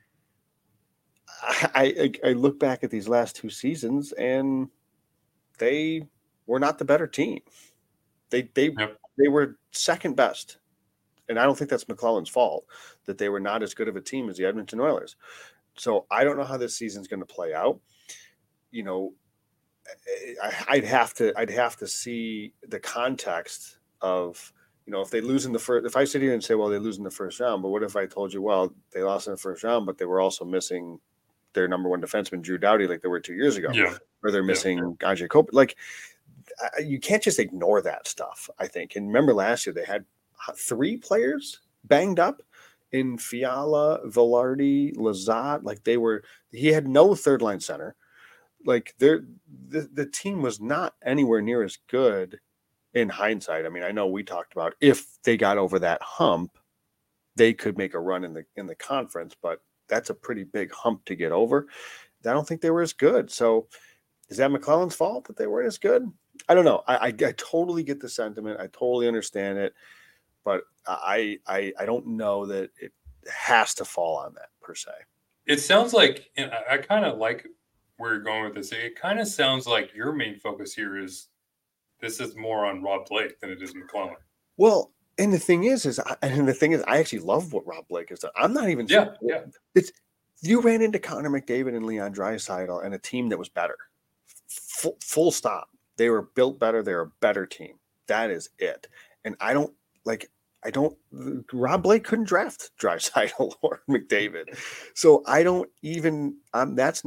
Speaker 1: I look back at these last two seasons and they were not the better team. They were second best. And I don't think that's McLellan's fault that they were not as good of a team as the Edmonton Oilers. So I don't know how this season's going to play out. You know, I'd have to see the context of, you know, if they lose in the first, if I sit here and say, well, they lose in the first round, but what if I told you, well, they lost in the first round, but they were also missing their number one defenseman, Drew Doughty, like they were 2 years ago, or they're missing Ajay Kopitar. Like, you can't just ignore that stuff, I think. And remember last year, they had 3 players banged up in Fiala, Velarde, Lazat. Like he had no third line center. Like the team was not anywhere near as good in hindsight. I mean, I know we talked about if they got over that hump, they could make a run in the conference, but that's a pretty big hump to get over. I don't think they were as good. So is that McLellan's fault that they weren't as good? I don't know. I totally get the sentiment. I totally understand it, but I don't know that it has to fall on that per se.
Speaker 2: It sounds like, and I kind of like where you're going with this. It kind of sounds like your main focus here is this is more on Rob Blake than it is McLellan.
Speaker 1: Well, and the thing is I actually love what Rob Blake has done. I'm not even you ran into Connor McDavid and Leon Draisaitl and a team that was better. Full stop. They were built better. They're a better team. That is it. And Rob Blake couldn't draft Draisaitl or McDavid. So I don't even, that's not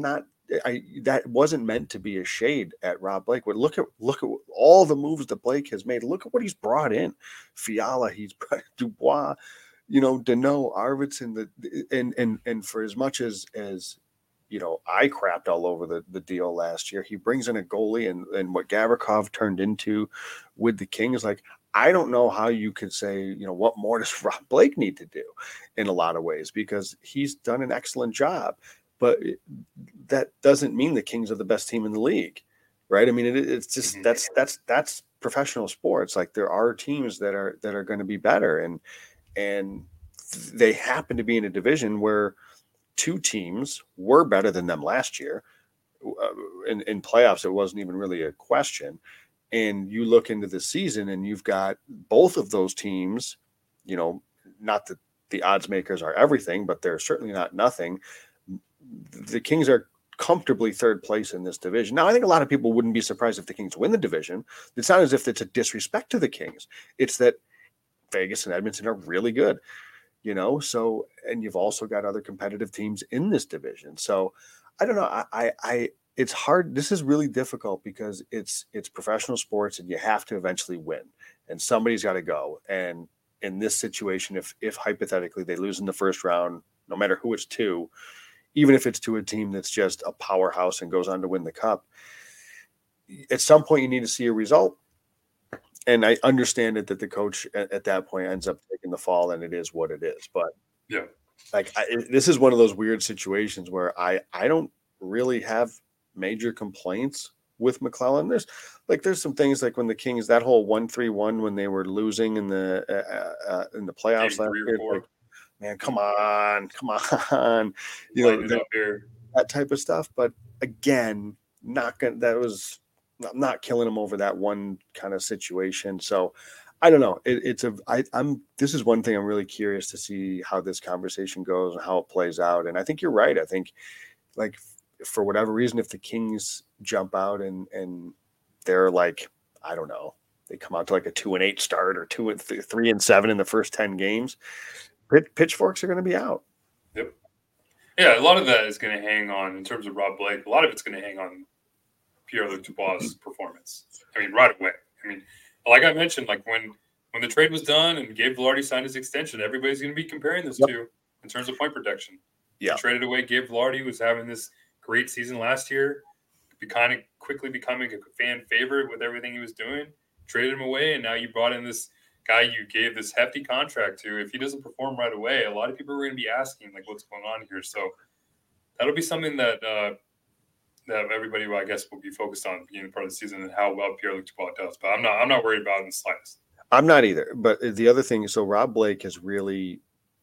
Speaker 1: that wasn't meant to be a shade at Rob Blake. But look at all the moves that Blake has made. Look at what he's brought in. Fiala, he's brought Dubois, Deneau, Arvidsson, and for as much as I crapped all over the deal last year. He brings in a goalie and what Gavrikov turned into with the Kings. Like, I don't know how you could say, what more does Rob Blake need to do in a lot of ways, because he's done an excellent job. But that doesn't mean the Kings are the best team in the league, right? I mean, it's just that's professional sports. Like, there are teams that are going to be better, and they happen to be in a division where two teams were better than them last year. In playoffs, it wasn't even really a question. And you look into the season and you've got both of those teams, not that the odds makers are everything, but they're certainly not nothing. The Kings are comfortably third place in this division. Now, I think a lot of people wouldn't be surprised if the Kings win the division. It's not as if it's a disrespect to the Kings. It's that Vegas and Edmonton are really good, so, and you've also got other competitive teams in this division. So I don't know. It's hard. This is really difficult because it's professional sports and you have to eventually win, and somebody's got to go. And in this situation, if hypothetically they lose in the first round, no matter who it's to, even if it's to a team that's just a powerhouse and goes on to win the cup, at some point you need to see a result. And I understand it that the coach at that point ends up taking the fall, and it is what it is. But
Speaker 2: yeah,
Speaker 1: this is one of those weird situations where I don't really have major complaints with McClellan. There's some things like when the Kings, that whole 1-3-1 when they were losing in the playoffs last year. Like, man, come on, that type of stuff. But again, I'm not killing him over that one kind of situation. So I don't know. This is one thing I'm really curious to see how this conversation goes and how it plays out. And I think you're right. I think, like, for whatever reason, if the Kings jump out and they're like, I don't know, they come out to like a 2-8 start or 3-7 in the first 10 games, pitchforks are going to be out.
Speaker 2: Yep. Yeah, a lot of that is going to hang on, in terms of Rob Blake, a lot of it's going to hang on Pierre-Luc Dubois' performance. I mean, right away. I mean, like I mentioned, like when the trade was done and Gabe Vilardi signed his extension, everybody's going to be comparing those two in terms of point production. Yeah. He traded away Gabe Vilardi, who was having this great season last year, kind of quickly becoming a fan favorite with everything he was doing. Traded him away, and now you brought in this guy you gave this hefty contract to. If he doesn't perform right away, a lot of people are going to be asking, like, what's going on here? So that'll be something that everybody, I guess, will be focused on at the beginning part of the season and how well Pierre-Luc Dubois does. But I'm not worried about it in the slightest.
Speaker 1: I'm not either. But the other thing, so Rob Blake has really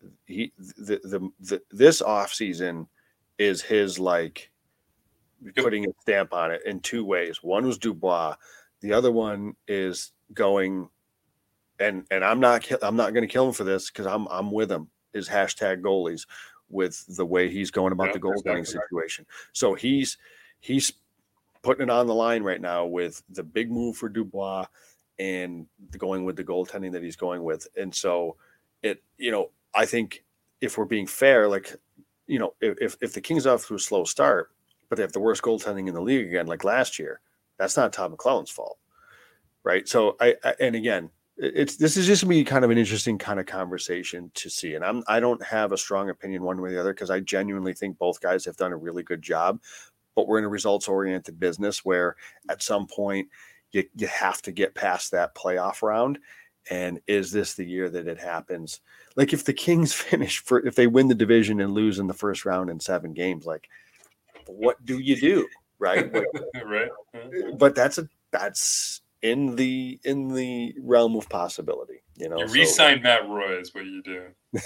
Speaker 1: this offseason is his, like, putting a stamp on it in two ways. One was Dubois. The other one is going, and I'm not going to kill him for this because I'm with him, is hashtag goalies, with the way he's going about the goaltending situation. So he's putting it on the line right now with the big move for Dubois and going with the goaltending that he's going with. And so I think if we're being fair, like, if the Kings are off to a slow start, but they have the worst goaltending in the league again, like last year, that's not Todd McClellan's fault, right? So and again, this is just gonna be kind of an interesting kind of conversation to see. And I don't have a strong opinion one way or the other, because I genuinely think both guys have done a really good job. But we're in a results-oriented business where at some point you have to get past that playoff round. And is this the year that it happens? Like, if the Kings if they win the division and lose in the first round in 7 games, like, what do you do? Right.
Speaker 2: Right.
Speaker 1: But that's in the realm of possibility,
Speaker 2: You re-sign Matt Roy is what you do.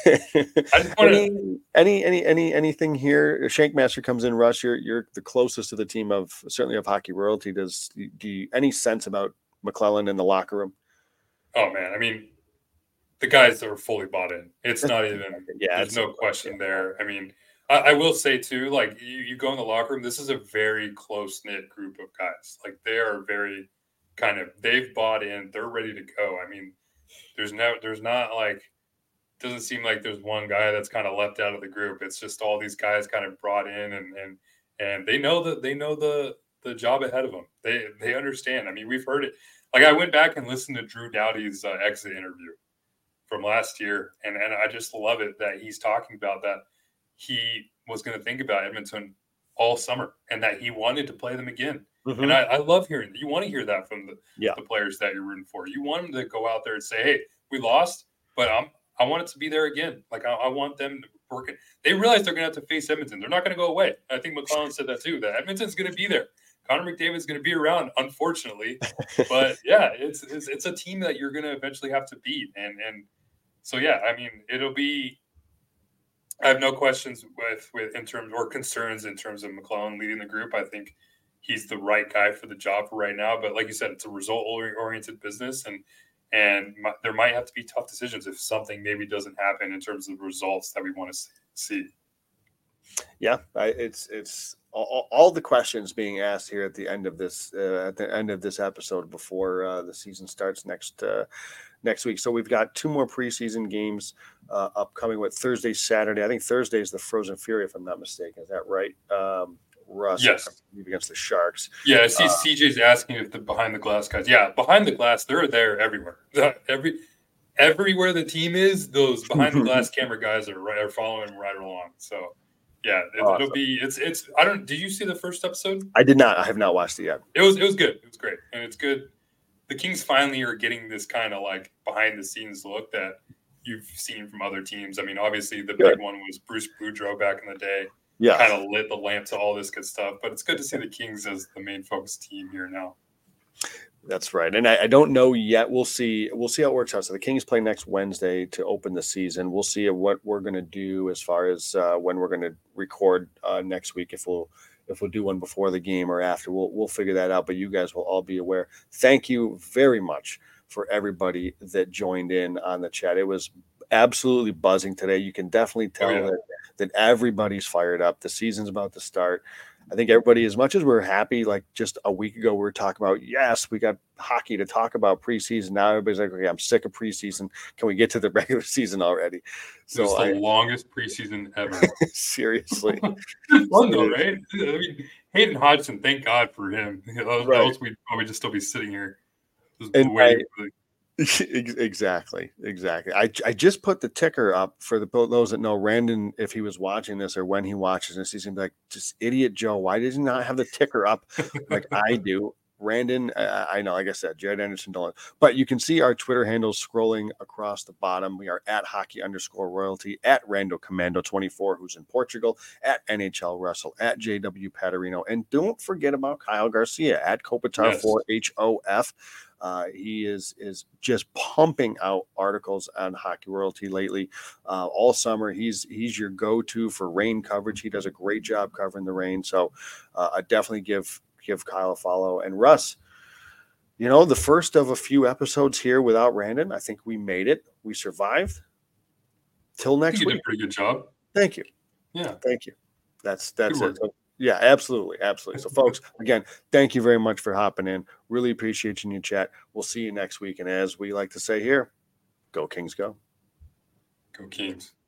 Speaker 1: Anything here? Shankmaster comes in. Russ, you're the closest to the team certainly of Hockey Royalty. Do you any sense about McClellan in the locker room?
Speaker 2: Oh man, I mean, the guys that are fully bought in. It's not even. There's no question there. I mean, I will say too, like, you go in the locker room, this is a very close knit group of guys. Like, they are very they've bought in, they're ready to go. I mean, there's not like, doesn't seem like there's one guy that's kind of left out of the group. It's just all these guys kind of brought in and they know the job ahead of them. They understand. I mean, we've heard it. Like, I went back and listened to Drew Doughty's exit interview from last year, and I just love it that he's talking about that he was going to think about Edmonton all summer and that he wanted to play them again. Mm-hmm. And I love hearing that. You want to hear that from the players that you're rooting for. You want them to go out there and say, hey, we lost, but I want it to be there again. Like, I want them to work it. They realize they're going to have to face Edmonton. They're not going to go away. I think McLellan said that too, that Edmonton's going to be there. Connor McDavid's going to be around, unfortunately. But, yeah, it's a team that you're going to eventually have to beat. And so, yeah, I mean, it'll be – I have no questions with in terms or concerns in terms of McLellan leading the group. I think he's the right guy for the job for right now. But like you said, it's a result-oriented business, and there might have to be tough decisions if something maybe doesn't happen in terms of the results that we want to see.
Speaker 1: Yeah, it's all the questions being asked here at the end of this episode before the season starts next week. So we've got 2 more preseason games upcoming with Thursday, Saturday. I think Thursday is the Frozen Fury, if I'm not mistaken. Is that right? Russ,
Speaker 2: yes,
Speaker 1: against the Sharks.
Speaker 2: Yeah, I see CJ's asking if the behind the glass guys. Yeah, behind the glass, they're there everywhere. Everywhere the team is, those behind the glass camera guys are following right along. So yeah, it'll be it's. I don't. Did you see the first episode?
Speaker 1: I did not. I have not watched it yet.
Speaker 2: It was good. It was great, and it's good. The Kings finally are getting this kind of like behind the scenes look that you've seen from other teams. I mean, obviously the big one was Bruce Boudreau back in the day. Yeah, kind of lit the lamp to all this good stuff. But it's good to see the Kings as the main focus team here now.
Speaker 1: That's right, and I don't know yet. We'll see how it works out. So the Kings play next Wednesday to open the season. We'll see what we're going to do as far as when we're going to record next week. If we'll do one before the game or after, we'll figure that out. But you guys will all be aware. Thank you very much for everybody that joined in on the chat. It was absolutely buzzing today. You can definitely tell that everybody's fired up. The season's about to start. I think everybody, as much as we're happy, like just a week ago, we were talking about, yes, we got hockey to talk about preseason. Now everybody's like, okay, I'm sick of preseason. Can we get to the regular season already?
Speaker 2: So it's the longest preseason ever.
Speaker 1: Seriously.
Speaker 2: Fun though, right? I mean, Hayden Hodgson, thank God for him. Else we'd probably just still be sitting here just waiting for the...
Speaker 1: Exactly. I just put the ticker up for those that know Randon. If he was watching this or when he watches this, he's gonna be like, "Just idiot Joe. Why does he not have the ticker up like I do?" Randon, I know, like I said, Jared Anderson, Dolan. But you can see our Twitter handles scrolling across the bottom. We are at hockey_royalty, at Rando Commando 24, who's in Portugal, at NHL Russell, at JW Paterino, and don't forget about Kyle Garcia at Kopitar4HOF. He is just pumping out articles on Hockey Royalty lately. All summer, he's your go-to for rain coverage. He does a great job covering the rain. So I definitely give Kyle a follow. And Russ, the first of a few episodes here without Randon. I think we made it. We survived. Till next week.
Speaker 2: You did a pretty good job.
Speaker 1: Thank you.
Speaker 2: Yeah.
Speaker 1: Thank you. That's it. So, yeah, absolutely. So, folks, again, thank you very much for hopping in. Really appreciate you in your chat. We'll see you next week. And as we like to say here, go Kings, go.
Speaker 2: Go Kings.